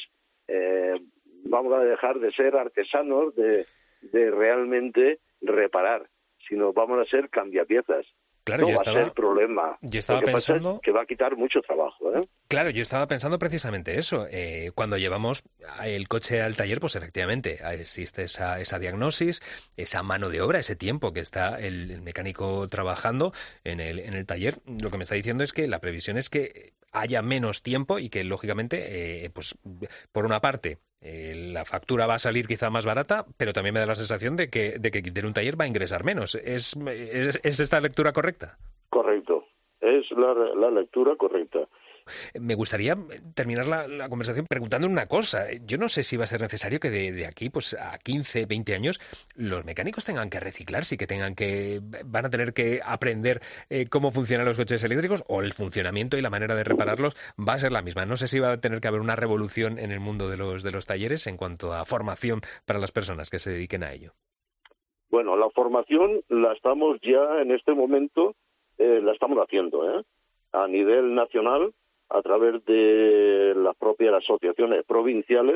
vamos a dejar de ser artesanos de realmente reparar, sino vamos a ser cambiapiezas. Claro, no va a ser problema. Yo estaba Lo que pensando pasa es que va a quitar mucho trabajo, ¿eh? Claro, yo estaba pensando precisamente eso. Cuando llevamos el coche al taller, pues efectivamente existe esa diagnosis, esa mano de obra, ese tiempo que está el mecánico trabajando en el taller. Lo que me está diciendo es que la previsión es que haya menos tiempo y que, lógicamente, pues por una parte, la factura va a salir quizá más barata, pero también me da la sensación de que quitar un taller va a ingresar menos. ¿Es esta lectura correcta? Correcto, es la lectura correcta. Me gustaría terminar la conversación preguntando una cosa. Yo no sé si va a ser necesario que de aquí pues a 15, 20 años los mecánicos tengan que reciclarse y que van a tener que aprender cómo funcionan los coches eléctricos, o el funcionamiento y la manera de repararlos va a ser la misma. No sé si va a tener que haber una revolución en el mundo de los talleres en cuanto a formación para las personas que se dediquen a ello. Bueno, la formación la estamos ya en este momento, la estamos haciendo, a nivel nacional, a través de las propias asociaciones provinciales.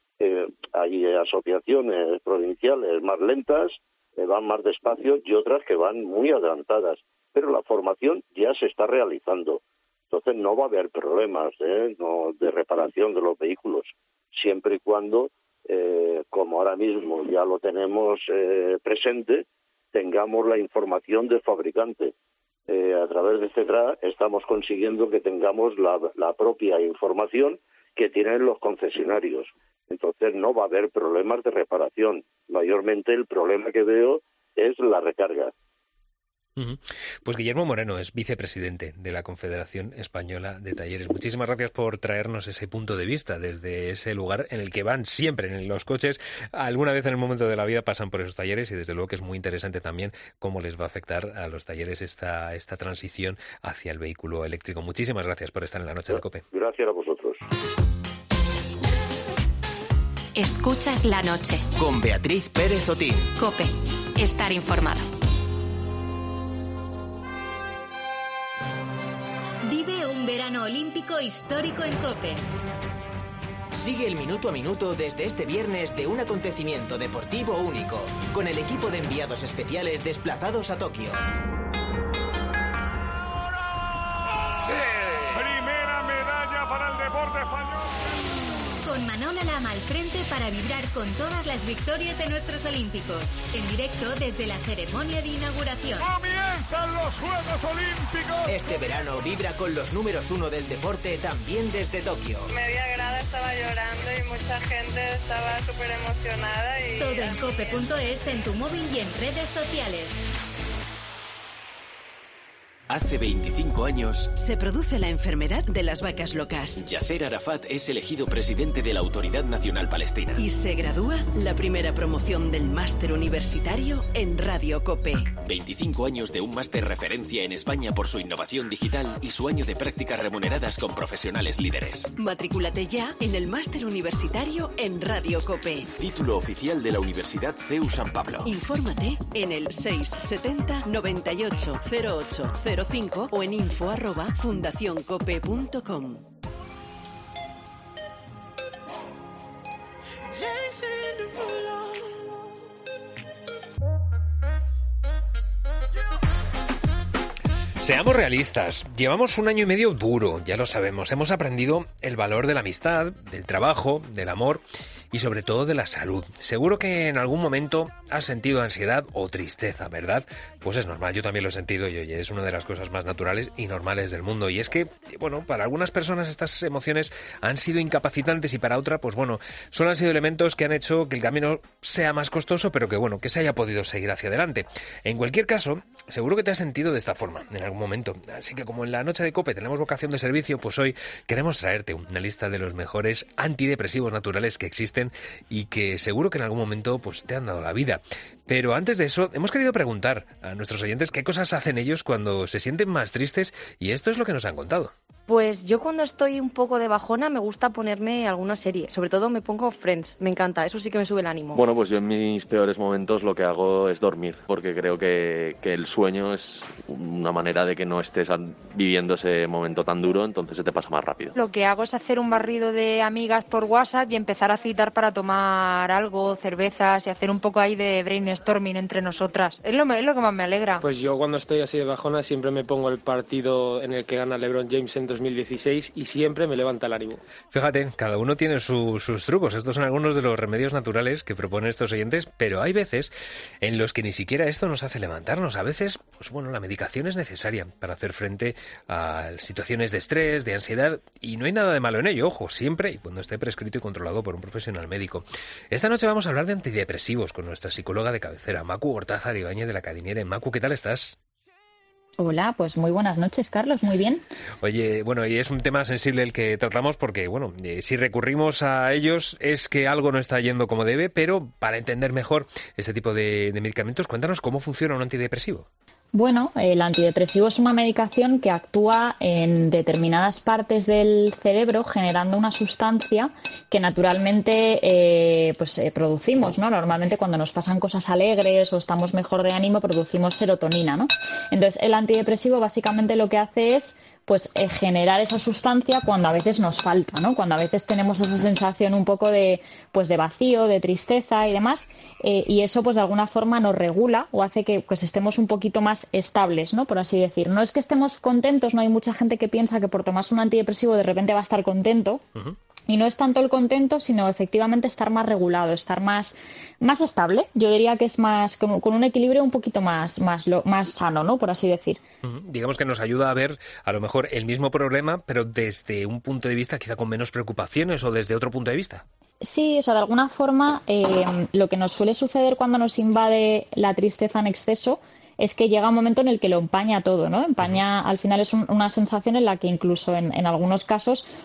Hay asociaciones provinciales más lentas, van más despacio, y otras que van muy adelantadas. Pero la formación ya se está realizando. Entonces no va a haber problemas de reparación de los vehículos, siempre y cuando, como ahora mismo ya lo tenemos presente, tengamos la información del fabricante. A través de CETRA estamos consiguiendo que tengamos la propia información que tienen los concesionarios. Entonces no va a haber problemas de reparación. Mayormente el problema que veo es la recarga. Pues Guillermo Moreno es vicepresidente de la Confederación Española de Talleres. Muchísimas gracias por traernos ese punto de vista desde ese lugar en el que van siempre en los coches. Alguna vez en el momento de la vida pasan por esos talleres y desde luego que es muy interesante también cómo les va a afectar a los talleres esta transición hacia el vehículo eléctrico. Muchísimas gracias por estar en la Noche de COPE. Gracias a vosotros. escuchas la noche. Con Beatriz Pérez Otín. COPE. Estar informado. Vive un verano olímpico histórico en COPE. Sigue el minuto a minuto desde este viernes de un acontecimiento deportivo único, con el equipo de enviados especiales desplazados a Tokio. Primera medalla para el deporte español. Con Manola Lama al frente para vibrar con todas las victorias de nuestros olímpicos. En directo desde la ceremonia de inauguración. ¡Comienzan los Juegos Olímpicos! Este verano vibra con los números 1 del deporte también desde Tokio. Media grada estaba llorando y mucha gente estaba súper emocionada. Todo en cope.es, en tu móvil y en redes sociales. Hace 25 años, se produce la enfermedad de las vacas locas. Yasser Arafat es elegido presidente de la Autoridad Nacional Palestina. Y se gradúa la primera promoción del máster universitario en Radio COPE. 25 años de un máster referencia en España por su innovación digital y su año de prácticas remuneradas con profesionales líderes. Matrículate ya en el máster universitario en Radio COPE. Título oficial de la Universidad CEU San Pablo. Infórmate en el 670 98 08 05 o en info@fundacioncope.com. Seamos realistas, llevamos un año y medio duro, ya lo sabemos, hemos aprendido el valor de la amistad, del trabajo, del amor y sobre todo de la salud. Seguro que en algún momento has sentido ansiedad o tristeza, ¿verdad? Pues es normal, yo también lo he sentido y oye, es una de las cosas más naturales y normales del mundo. Y es que, bueno, para algunas personas estas emociones han sido incapacitantes y para otra, pues bueno, solo han sido elementos que han hecho que el camino sea más costoso, pero que bueno, que se haya podido seguir hacia adelante. En cualquier caso, seguro que te has sentido de esta forma en algún momento. Así que como en la noche de COPE tenemos vocación de servicio, pues hoy queremos traerte una lista de los mejores antidepresivos naturales que existen y que seguro que en algún momento pues te han dado la vida. Pero antes de eso, hemos querido preguntar a nuestros oyentes qué cosas hacen ellos cuando se sienten más tristes y esto es lo que nos han contado. Pues yo cuando estoy un poco de bajona me gusta ponerme alguna serie. Sobre todo me pongo Friends, me encanta, eso sí que me sube el ánimo. Bueno, pues yo en mis peores momentos lo que hago es dormir, porque creo que el sueño es una manera de que no estés viviendo ese momento tan duro, entonces se te pasa más rápido. Lo que hago es hacer un barrido de amigas por WhatsApp y empezar a citar para tomar algo, cervezas y hacer un poco ahí de brainstorming entre nosotras. Es lo que más me alegra. Pues yo cuando estoy así de bajona siempre me pongo el partido en el que gana LeBron James en 2016 y siempre me levanta el ánimo. Fíjate, cada uno tiene sus trucos. Estos son algunos de los remedios naturales que proponen estos oyentes, pero hay veces en los que ni siquiera esto nos hace levantarnos. A veces, pues bueno, la medicación es necesaria para hacer frente a situaciones de estrés, de ansiedad, y no hay nada de malo en ello, ojo, siempre y cuando esté prescrito y controlado por un profesional médico. Esta noche vamos a hablar de antidepresivos con nuestra psicóloga de cabecera, Macu Gortázar Ibáñez de la Cadiniere. Macu, ¿qué tal estás? Hola, pues muy buenas noches, Carlos, muy bien. Oye, bueno, y es un tema sensible el que tratamos porque, bueno, si recurrimos a ellos es que algo no está yendo como debe, pero para entender mejor este tipo de medicamentos, cuéntanos cómo funciona un antidepresivo. Bueno, el antidepresivo es una medicación que actúa en determinadas partes del cerebro generando una sustancia que naturalmente producimos, ¿no? Normalmente cuando nos pasan cosas alegres o estamos mejor de ánimo producimos serotonina, ¿no? Entonces el antidepresivo básicamente lo que hace es generar esa sustancia cuando a veces nos falta, ¿no? Cuando a veces tenemos esa sensación un poco de vacío, de tristeza y demás, y eso de alguna forma nos regula o hace que estemos un poquito más estables, ¿no? Por así decir. No es que estemos contentos, no hay mucha gente que piensa que por tomarse un antidepresivo de repente va a estar contento. Uh-huh. Y no es tanto el contento, sino efectivamente estar más regulado, estar más estable. Yo diría que es más con un equilibrio un poquito más sano, ¿no? Por así decir. Digamos que nos ayuda a ver a lo mejor el mismo problema, pero desde un punto de vista quizá con menos preocupaciones o desde otro punto de vista. Sí, de alguna forma lo que nos suele suceder cuando nos invade la tristeza en exceso es que llega un momento en el que lo empaña todo, ¿no? Empaña, al final es una sensación en la que incluso en algunos casos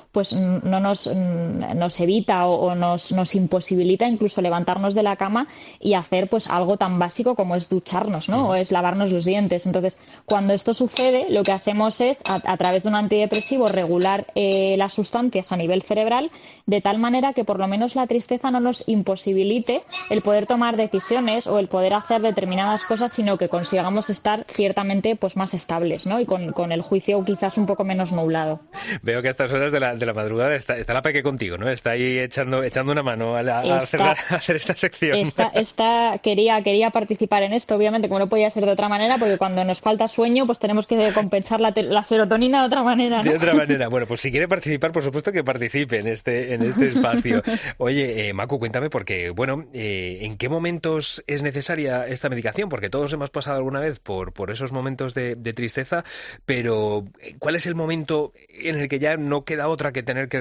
pues no nos evita o nos imposibilita incluso levantarnos de la cama y hacer pues algo tan básico como es ducharnos, ¿no? O es lavarnos los dientes. Entonces, cuando esto sucede, lo que hacemos es, a través de un antidepresivo, regular las sustancias a nivel cerebral, de tal manera que por lo menos la tristeza no nos imposibilite el poder tomar decisiones o el poder hacer determinadas cosas, sino que consigamos estar ciertamente pues más estables, ¿no? Y con el juicio quizás un poco menos nublado. Veo que a estas horas de la madrugada está la Peque contigo, ¿no? Está ahí echando una mano a hacer esta sección. Quería participar en esto, obviamente, como no podía ser de otra manera, porque cuando nos falta sueño, pues tenemos que compensar la serotonina de otra manera, ¿no? De otra manera. Bueno, pues si quiere participar, por supuesto que participe en este espacio. Oye, Macu, cuéntame, porque, bueno, ¿en qué momentos es necesaria esta medicación? Porque todos hemos pasado alguna vez por esos momentos de tristeza, pero ¿cuál es el momento en el que ya no queda otra que tener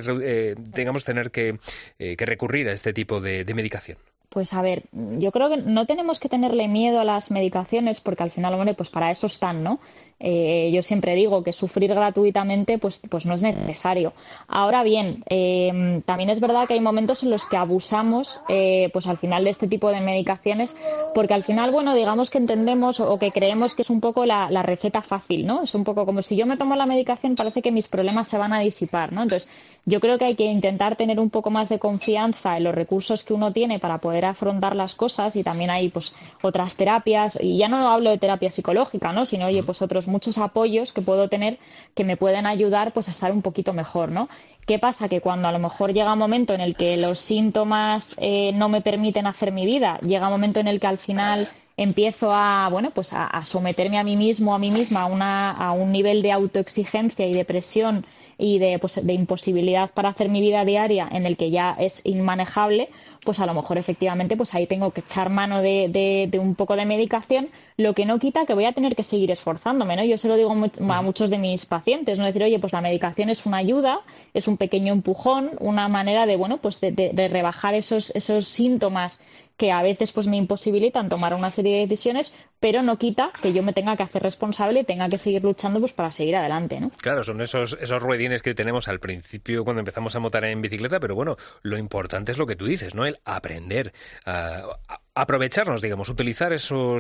que recurrir a este tipo de medicación? Pues a ver, yo creo que no tenemos que tenerle miedo a las medicaciones porque al final, hombre, pues para eso están, ¿no? Yo siempre digo que sufrir gratuitamente pues no es necesario. Ahora bien, también es verdad que hay momentos en los que abusamos pues al final de este tipo de medicaciones porque al final, bueno, digamos que entendemos o que creemos que es un poco la receta fácil, ¿no? Es un poco como si yo me tomo la medicación parece que mis problemas se van a disipar, ¿no? Entonces, yo creo que hay que intentar tener un poco más de confianza en los recursos que uno tiene para poder afrontar las cosas y también hay pues otras terapias y ya no hablo de terapia psicológica, ¿no? Sino, oye, pues muchos apoyos que puedo tener que me pueden ayudar pues a estar un poquito mejor, ¿no? ¿Qué pasa? Que cuando a lo mejor llega un momento en el que los síntomas no me permiten hacer mi vida, llega un momento en el que al final empiezo a someterme a mí mismo, a mí misma a un nivel de autoexigencia y de presión y de imposibilidad para hacer mi vida diaria en el que ya es inmanejable, pues a lo mejor efectivamente pues ahí tengo que echar mano de un poco de medicación, lo que no quita que voy a tener que seguir esforzándome, ¿no? Yo se lo digo a muchos de mis pacientes, ¿no? Decir, oye, pues la medicación es una ayuda, es un pequeño empujón, una manera de rebajar esos síntomas que a veces pues me imposibilitan tomar una serie de decisiones, pero no quita que yo me tenga que hacer responsable y tenga que seguir luchando pues para seguir adelante, ¿no? Claro, son esos ruedines que tenemos al principio cuando empezamos a montar en bicicleta, pero bueno, lo importante es lo que tú dices, ¿no? El aprender a aprovecharnos, digamos, utilizar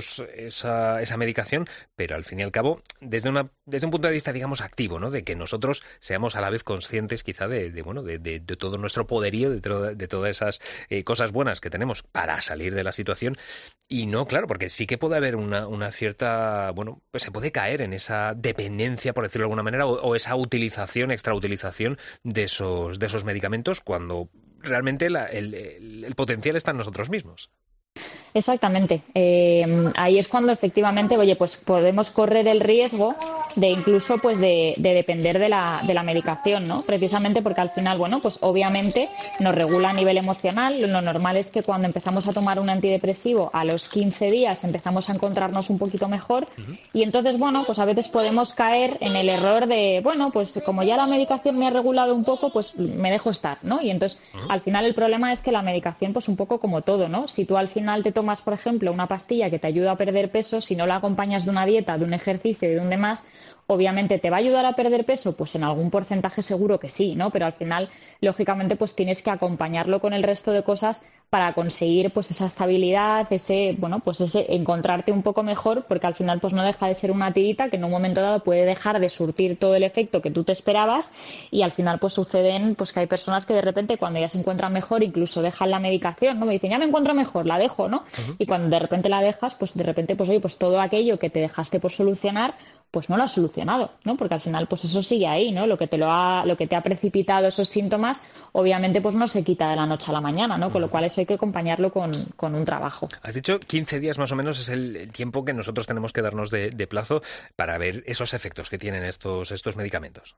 esa medicación, pero al fin y al cabo, desde un punto de vista, digamos, activo, ¿no? De que nosotros seamos a la vez conscientes quizá de todo nuestro poderío, de todas esas cosas buenas que tenemos para salir de la situación. Y no, claro, porque sí que puede haber una cierta, bueno, pues se puede caer en esa dependencia, por decirlo de alguna manera, o esa extrautilización de esos medicamentos cuando realmente el potencial está en nosotros mismos. Exactamente. Ahí es cuando efectivamente, oye, pues podemos correr el riesgo de incluso pues de depender de la medicación, ¿no? Precisamente porque al final, bueno, pues obviamente nos regula a nivel emocional. Lo normal es que cuando empezamos a tomar un antidepresivo a los 15 días empezamos a encontrarnos un poquito mejor y entonces, bueno, pues a veces podemos caer en el error de, bueno, pues como ya la medicación me ha regulado un poco, pues me dejo estar, ¿no? Y entonces al final el problema es que la medicación, pues un poco como todo, ¿no? Si tú al final te tomas, por ejemplo, una pastilla que te ayuda a perder peso, si no la acompañas de una dieta, de un ejercicio y de un demás, obviamente te va a ayudar a perder peso, pues en algún porcentaje seguro que sí, ¿no? Pero al final, lógicamente, pues tienes que acompañarlo con el resto de cosas para conseguir pues esa estabilidad, ese encontrarte un poco mejor, porque al final pues no deja de ser una tirita que en un momento dado puede dejar de surtir todo el efecto que tú te esperabas y al final pues suceden pues que hay personas que de repente cuando ya se encuentran mejor incluso dejan la medicación, ¿no? Me dicen, ya me encuentro mejor, la dejo, ¿no? Y cuando de repente la dejas, pues de repente pues oye, pues todo aquello que te dejaste por solucionar pues no lo has solucionado, ¿no? Porque al final pues eso sigue ahí, ¿no? Lo que te ha precipitado esos síntomas, obviamente pues no se quita de la noche a la mañana, ¿no? Con lo cual eso hay que acompañarlo con un trabajo. Has dicho 15 días más o menos es el tiempo que nosotros tenemos que darnos de plazo para ver esos efectos que tienen estos medicamentos.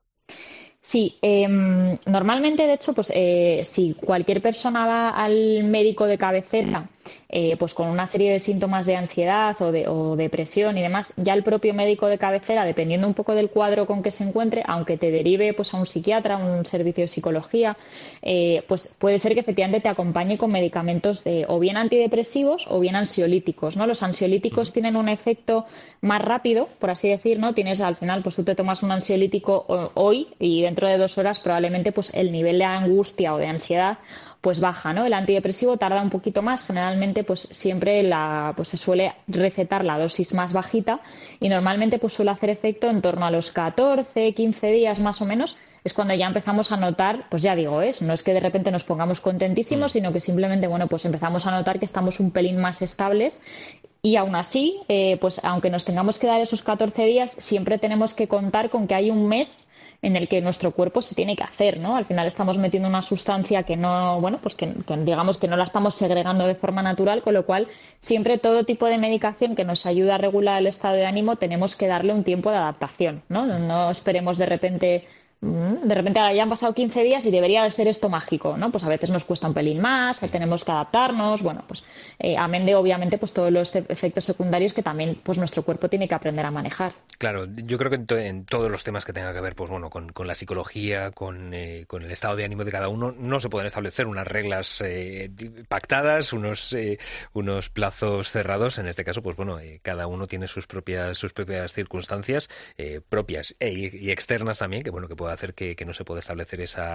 Sí, normalmente, de hecho, pues si cualquier persona va al médico de cabecera pues con una serie de síntomas de ansiedad o depresión y demás, ya el propio médico de cabecera, dependiendo un poco del cuadro con que se encuentre, aunque te derive pues a un psiquiatra, a un servicio de psicología, pues puede ser que efectivamente te acompañe con medicamentos o bien antidepresivos o bien ansiolíticos, ¿no? Los ansiolíticos tienen un efecto más rápido, por así decir, ¿no? Tienes al final, pues tú te tomas un ansiolítico hoy y dentro de 2 horas probablemente pues el nivel de angustia o de ansiedad pues baja, ¿no? El antidepresivo tarda un poquito más, generalmente pues siempre pues se suele recetar la dosis más bajita y normalmente pues suele hacer efecto en torno a los 14, 15 días más o menos, es cuando ya empezamos a notar, pues ya digo, no es que de repente nos pongamos contentísimos, sino que simplemente, bueno, pues empezamos a notar que estamos un pelín más estables y aún así, pues aunque nos tengamos que dar esos 14 días, siempre tenemos que contar con que hay un mes en el que nuestro cuerpo se tiene que hacer, ¿no? Al final estamos metiendo una sustancia que no, bueno, pues que digamos que no la estamos segregando de forma natural, con lo cual siempre todo tipo de medicación que nos ayuda a regular el estado de ánimo tenemos que darle un tiempo de adaptación, ¿no? No esperemos de repente ahora ya han pasado 15 días y debería de ser esto mágico, ¿no? Pues a veces nos cuesta un pelín más, tenemos que adaptarnos, bueno, pues amén de obviamente pues todos los efectos secundarios que también pues nuestro cuerpo tiene que aprender a manejar. Claro, yo creo que en todos los temas que tengan que ver, pues bueno, con la psicología, con el estado de ánimo de cada uno, no se pueden establecer unas reglas pactadas, unos plazos cerrados. En este caso, pues bueno, cada uno tiene sus propias circunstancias propias y externas también, que bueno, que puede hacer que no se pueda establecer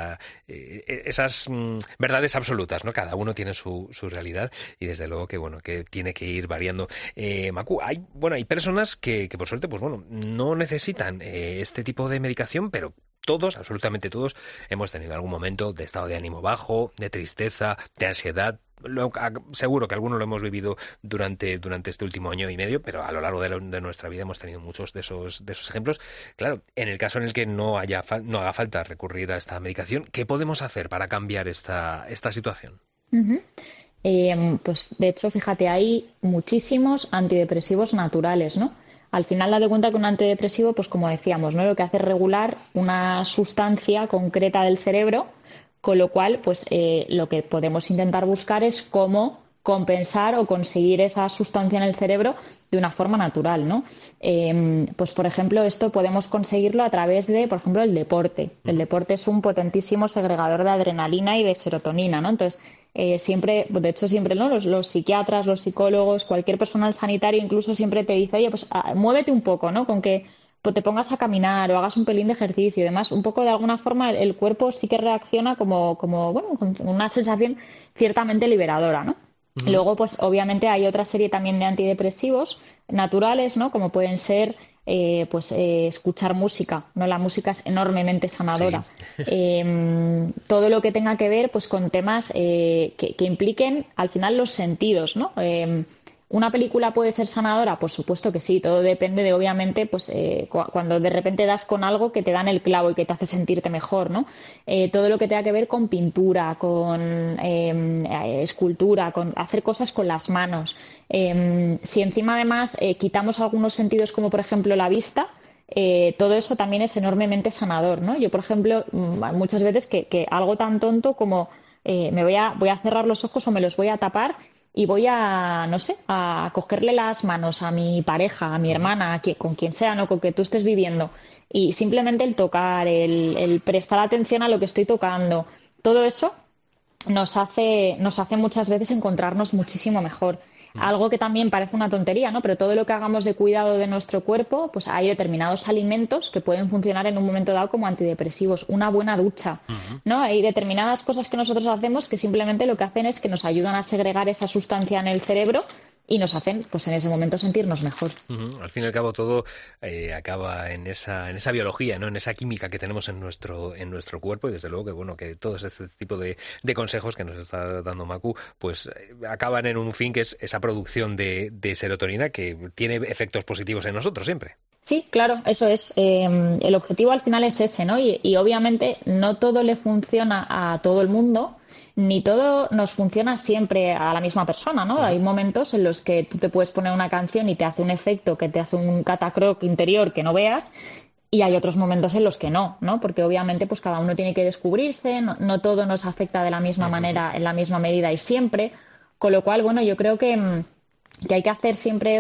esas verdades absolutas, ¿no? Cada uno tiene su realidad y desde luego que bueno, que tiene que ir variando. Macu, hay personas que por suerte, pues bueno, no necesitan este tipo de medicación, pero todos, absolutamente todos, hemos tenido algún momento de estado de ánimo bajo, de tristeza, de ansiedad. Seguro que algunos lo hemos vivido durante este último año y medio, pero a lo largo de nuestra vida hemos tenido muchos de esos ejemplos. Claro, en el caso en el que no haga falta recurrir a esta medicación, ¿qué podemos hacer para cambiar esta situación? Uh-huh. Pues de hecho, fíjate, hay muchísimos antidepresivos naturales, ¿no? Al final, date cuenta que un antidepresivo, pues como decíamos, ¿no? Lo que hace es regular una sustancia concreta del cerebro, con lo cual, pues lo que podemos intentar buscar es cómo compensar o conseguir esa sustancia en el cerebro de una forma natural, ¿no? Pues por ejemplo, esto podemos conseguirlo a través de, por ejemplo, el deporte. El deporte es un potentísimo segregador de adrenalina y de serotonina, ¿no? Entonces, siempre, de hecho siempre, ¿no? Los psiquiatras, los psicólogos, cualquier personal sanitario incluso siempre te dice, oye, pues muévete un poco, ¿no? Con que pues te pongas a caminar o hagas un pelín de ejercicio y demás, un poco de alguna forma el cuerpo sí que reacciona como bueno, con una sensación ciertamente liberadora, ¿no? Uh-huh. Luego, pues obviamente hay otra serie también de antidepresivos naturales, ¿no? Como pueden ser escuchar música, ¿no? La música es enormemente sanadora. Sí. Todo lo que tenga que ver pues con temas que impliquen al final los sentidos, ¿no? ¿Una película puede ser sanadora? Por supuesto que sí, todo depende de, obviamente, pues cuando de repente das con algo que te dan el clavo y que te hace sentirte mejor, ¿no? Todo lo que tenga que ver con pintura, con escultura, con hacer cosas con las manos. Si encima además quitamos algunos sentidos como por ejemplo la vista, todo eso también es enormemente sanador, ¿no? Yo, por ejemplo, muchas veces que algo tan tonto como voy a cerrar los ojos o me los voy a tapar y voy a, no sé, a cogerle las manos a mi pareja, a mi hermana, con quien sea, ¿no? Con que tú estés viviendo. Y simplemente el tocar, el prestar atención a lo que estoy tocando, todo eso nos hace muchas veces encontrarnos muchísimo mejor. Algo que también parece una tontería, ¿no? Pero todo lo que hagamos de cuidado de nuestro cuerpo, pues hay determinados alimentos que pueden funcionar en un momento dado como antidepresivos. Una buena ducha, ¿no? Hay determinadas cosas que nosotros hacemos que simplemente lo que hacen es que nos ayudan a segregar esa sustancia en el cerebro y nos hacen, pues en ese momento, sentirnos mejor. Uh-huh. Al fin y al cabo todo acaba en esa biología, ¿no? En esa química que tenemos en nuestro cuerpo y desde luego que bueno, que todos este tipo de consejos que nos está dando Macu, pues acaban en un fin que es esa producción de serotonina que tiene efectos positivos en nosotros siempre. Sí, claro, eso es. El objetivo al final es ese, ¿no? Y obviamente no todo le funciona a todo el mundo, ni todo nos funciona siempre a la misma persona, ¿no? Hay momentos en los que tú te puedes poner una canción y te hace un efecto que te hace un catacroc interior que no veas, y hay otros momentos en los que no, ¿no? Porque obviamente pues cada uno tiene que descubrirse, no todo nos afecta de la misma manera, en la misma medida y siempre, con lo cual, bueno, yo creo que hay que hacer siempre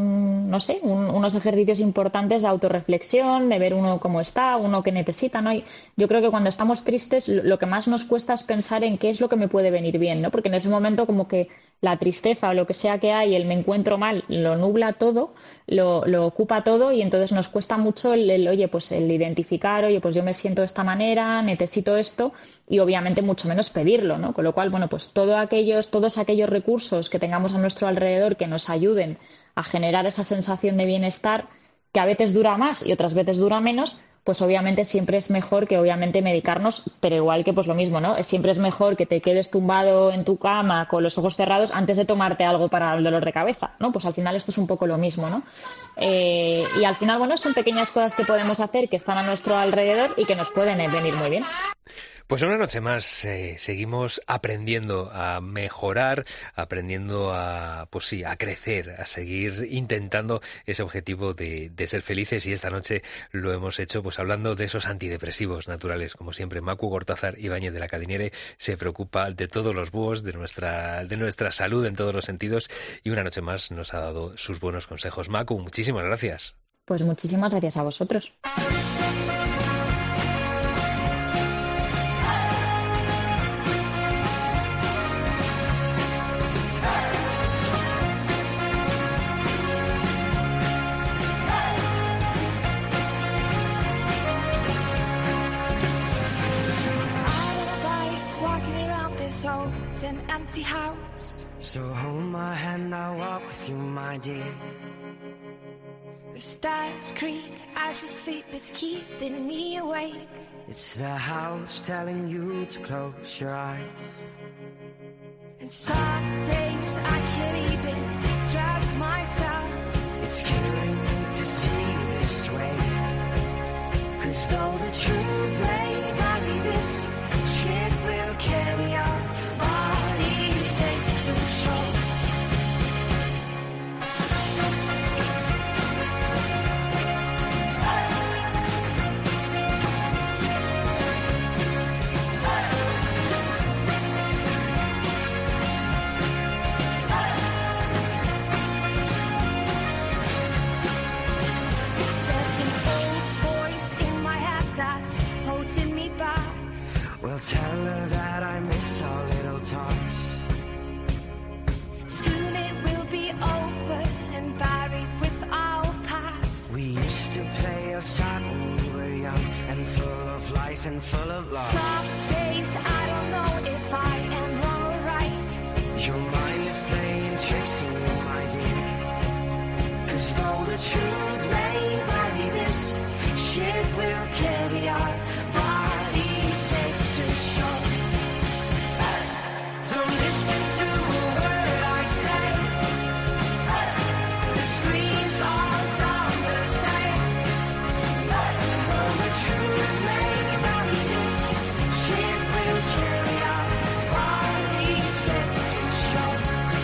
unos ejercicios importantes de autorreflexión, de ver uno cómo está, uno que necesita, ¿no? Y yo creo que cuando estamos tristes lo que más nos cuesta es pensar en qué es lo que me puede venir bien, ¿no? Porque en ese momento como que la tristeza o lo que sea que hay, el me encuentro mal, lo nubla todo, lo ocupa todo, y entonces nos cuesta mucho el identificar, oye, pues yo me siento de esta manera, necesito esto, y obviamente mucho menos pedirlo, ¿no? Con lo cual, bueno, pues todos aquellos recursos que tengamos a nuestro alrededor que nos ayuden a generar esa sensación de bienestar, que a veces dura más y otras veces dura menos, pues obviamente siempre es mejor que obviamente medicarnos, pero igual que pues lo mismo, ¿no? Siempre es mejor que te quedes tumbado en tu cama con los ojos cerrados antes de tomarte algo para el dolor de cabeza, ¿no? Pues al final esto es un poco lo mismo, ¿no? Y al final, bueno, son pequeñas cosas que podemos hacer que están a nuestro alrededor y que nos pueden venir muy bien. Pues una noche más seguimos aprendiendo a mejorar, aprendiendo a crecer, a seguir intentando ese objetivo de ser felices, y esta noche lo hemos hecho pues hablando de esos antidepresivos naturales. Como siempre, Macu Gortázar Ibáñez de la Cadiniere se preocupa de todos los búhos, de nuestra salud en todos los sentidos, y una noche más nos ha dado sus buenos consejos. Macu, muchísimas gracias. Pues muchísimas gracias a vosotros. An empty house. So hold my hand, I'll walk with you, my dear. The stars creak as you sleep, it's keeping me awake. It's the house telling you to close your eyes. And some days I can't even trust myself. It's killing me to see you this way. 'Cause though the truth may vary, this ship will carry on. Well, tell her that I miss our little talks. Soon it will be over and buried with our past. We used to play outside when we were young and full of life and full of love. Some days I don't know if I am wrong or right. Your mind is playing tricks on you, my dear. 'Cause though the truth may vary, this ship will carry our bodies safe to shore. Don't listen to a word I say. The screams all sound the same. Though the truth may vary, this ship will carry our bodies safe to shore.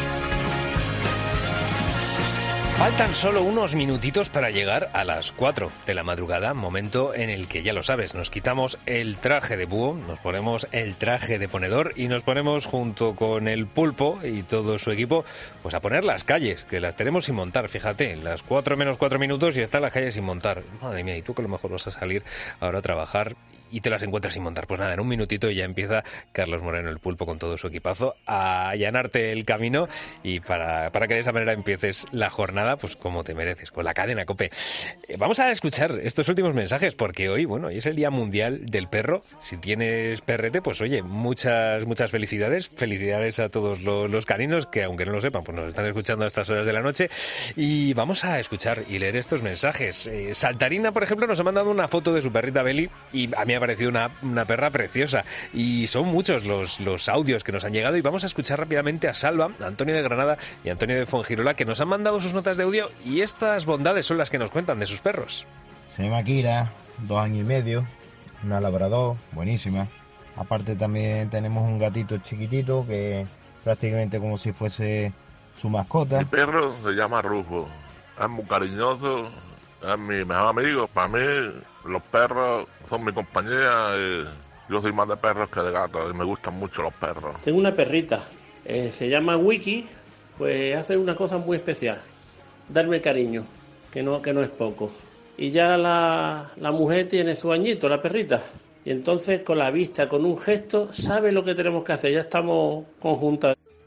Faltan solo unos minutitos para llegar a las 4 de la madrugada, momento en el que, ya lo sabes, nos quitamos el traje de búho, nos ponemos el traje de ponedor y nos ponemos junto con el Pulpo y todo su equipo pues a poner las calles, que las tenemos sin montar. Fíjate, las 4 menos 4 minutos y están las calles sin montar. Madre mía, y tú que a lo mejor vas a salir ahora a trabajar y te las encuentras sin montar. Pues nada, en un minutito ya empieza Carlos Moreno, el Pulpo, con todo su equipazo a allanarte el camino, y para que de esa manera empieces la jornada pues como te mereces, con la cadena COPE. Vamos a escuchar estos últimos mensajes, porque hoy es el Día Mundial del Perro. Si tienes perrete, pues oye, muchas felicidades. Felicidades a todos los caninos que, aunque no lo sepan, pues nos están escuchando a estas horas de la noche. Y vamos a escuchar y leer estos mensajes. Saltarina, por ejemplo, nos ha mandado una foto de su perrita Beli, y a mí me ha parecido una perra preciosa, y son muchos los audios que nos han llegado, y vamos a escuchar rápidamente a Salva, a Antonio de Granada y a Antonio de Fongirola, que nos han mandado sus notas de audio, y estas bondades son las que nos cuentan de sus perros. Se llama Kira, 2 años y medio, una labrador, buenísima. Aparte también tenemos un gatito chiquitito que prácticamente como si fuese su mascota. Mi perro se llama Rufo, es muy cariñoso, es mi mejor amigo. Para mí los perros son mi compañía, y yo soy más de perros que de gatos y me gustan mucho los perros. Tengo una perrita, se llama Wiki, pues hace una cosa muy especial, darme cariño, que no es poco. Y ya la mujer tiene su añito, la perrita, y entonces con la vista, con un gesto, sabe lo que tenemos que hacer, ya estamos conjuntas.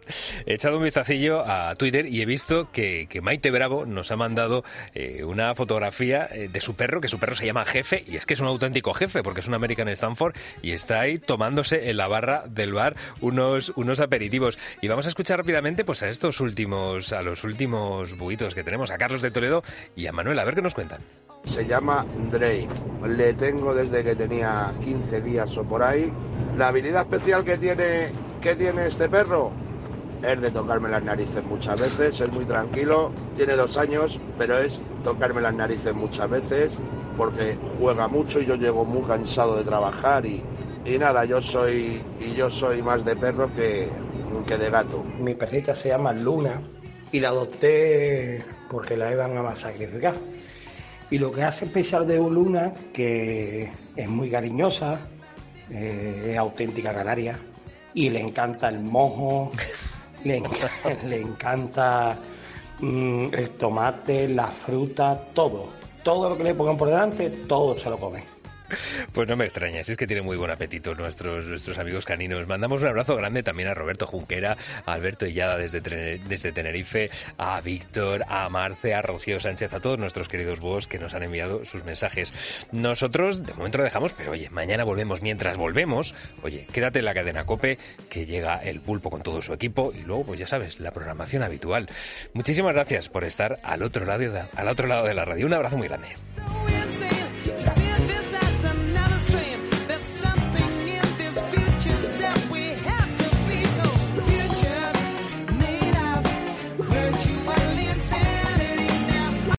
He echado un vistacillo a Twitter y he visto que Maite Bravo nos ha mandado una fotografía de su perro, que su perro se llama Jefe, y es que es un auténtico jefe, porque es un American Stanford y está ahí tomándose en la barra del bar unos aperitivos. Y vamos a escuchar rápidamente pues a los últimos buitos que tenemos, a Carlos de Toledo y a Manuel, a ver qué nos cuentan. Se llama Drake, le tengo desde que tenía 15 días o por ahí. La habilidad especial que tiene este perro es de tocarme las narices muchas veces, es muy tranquilo, tiene 2 años, pero es tocarme las narices muchas veces porque juega mucho y yo llego muy cansado de trabajar y nada, yo soy más de perro que de gato. Mi perrita se llama Luna y la adopté porque la iban a sacrificar. Y lo que hace especial de Luna, que es muy cariñosa, es auténtica canaria y le encanta el mojo. Le encanta el tomate, la fruta, todo lo que le pongan por delante, todo se lo come. Pues no me extraña, si es que tiene muy buen apetito nuestros amigos caninos. Mandamos un abrazo grande también a Roberto Junquera, a Alberto Illada desde Tenerife, a Víctor, a Marce, a Rocío Sánchez, a todos nuestros queridos búhos que nos han enviado sus mensajes. Nosotros de momento lo dejamos, pero oye, mañana volvemos. Mientras volvemos, oye, quédate en la cadena COPE, que llega el Pulpo con todo su equipo y luego, pues ya sabes, la programación habitual. Muchísimas gracias por estar al otro lado de la radio. Un abrazo muy grande.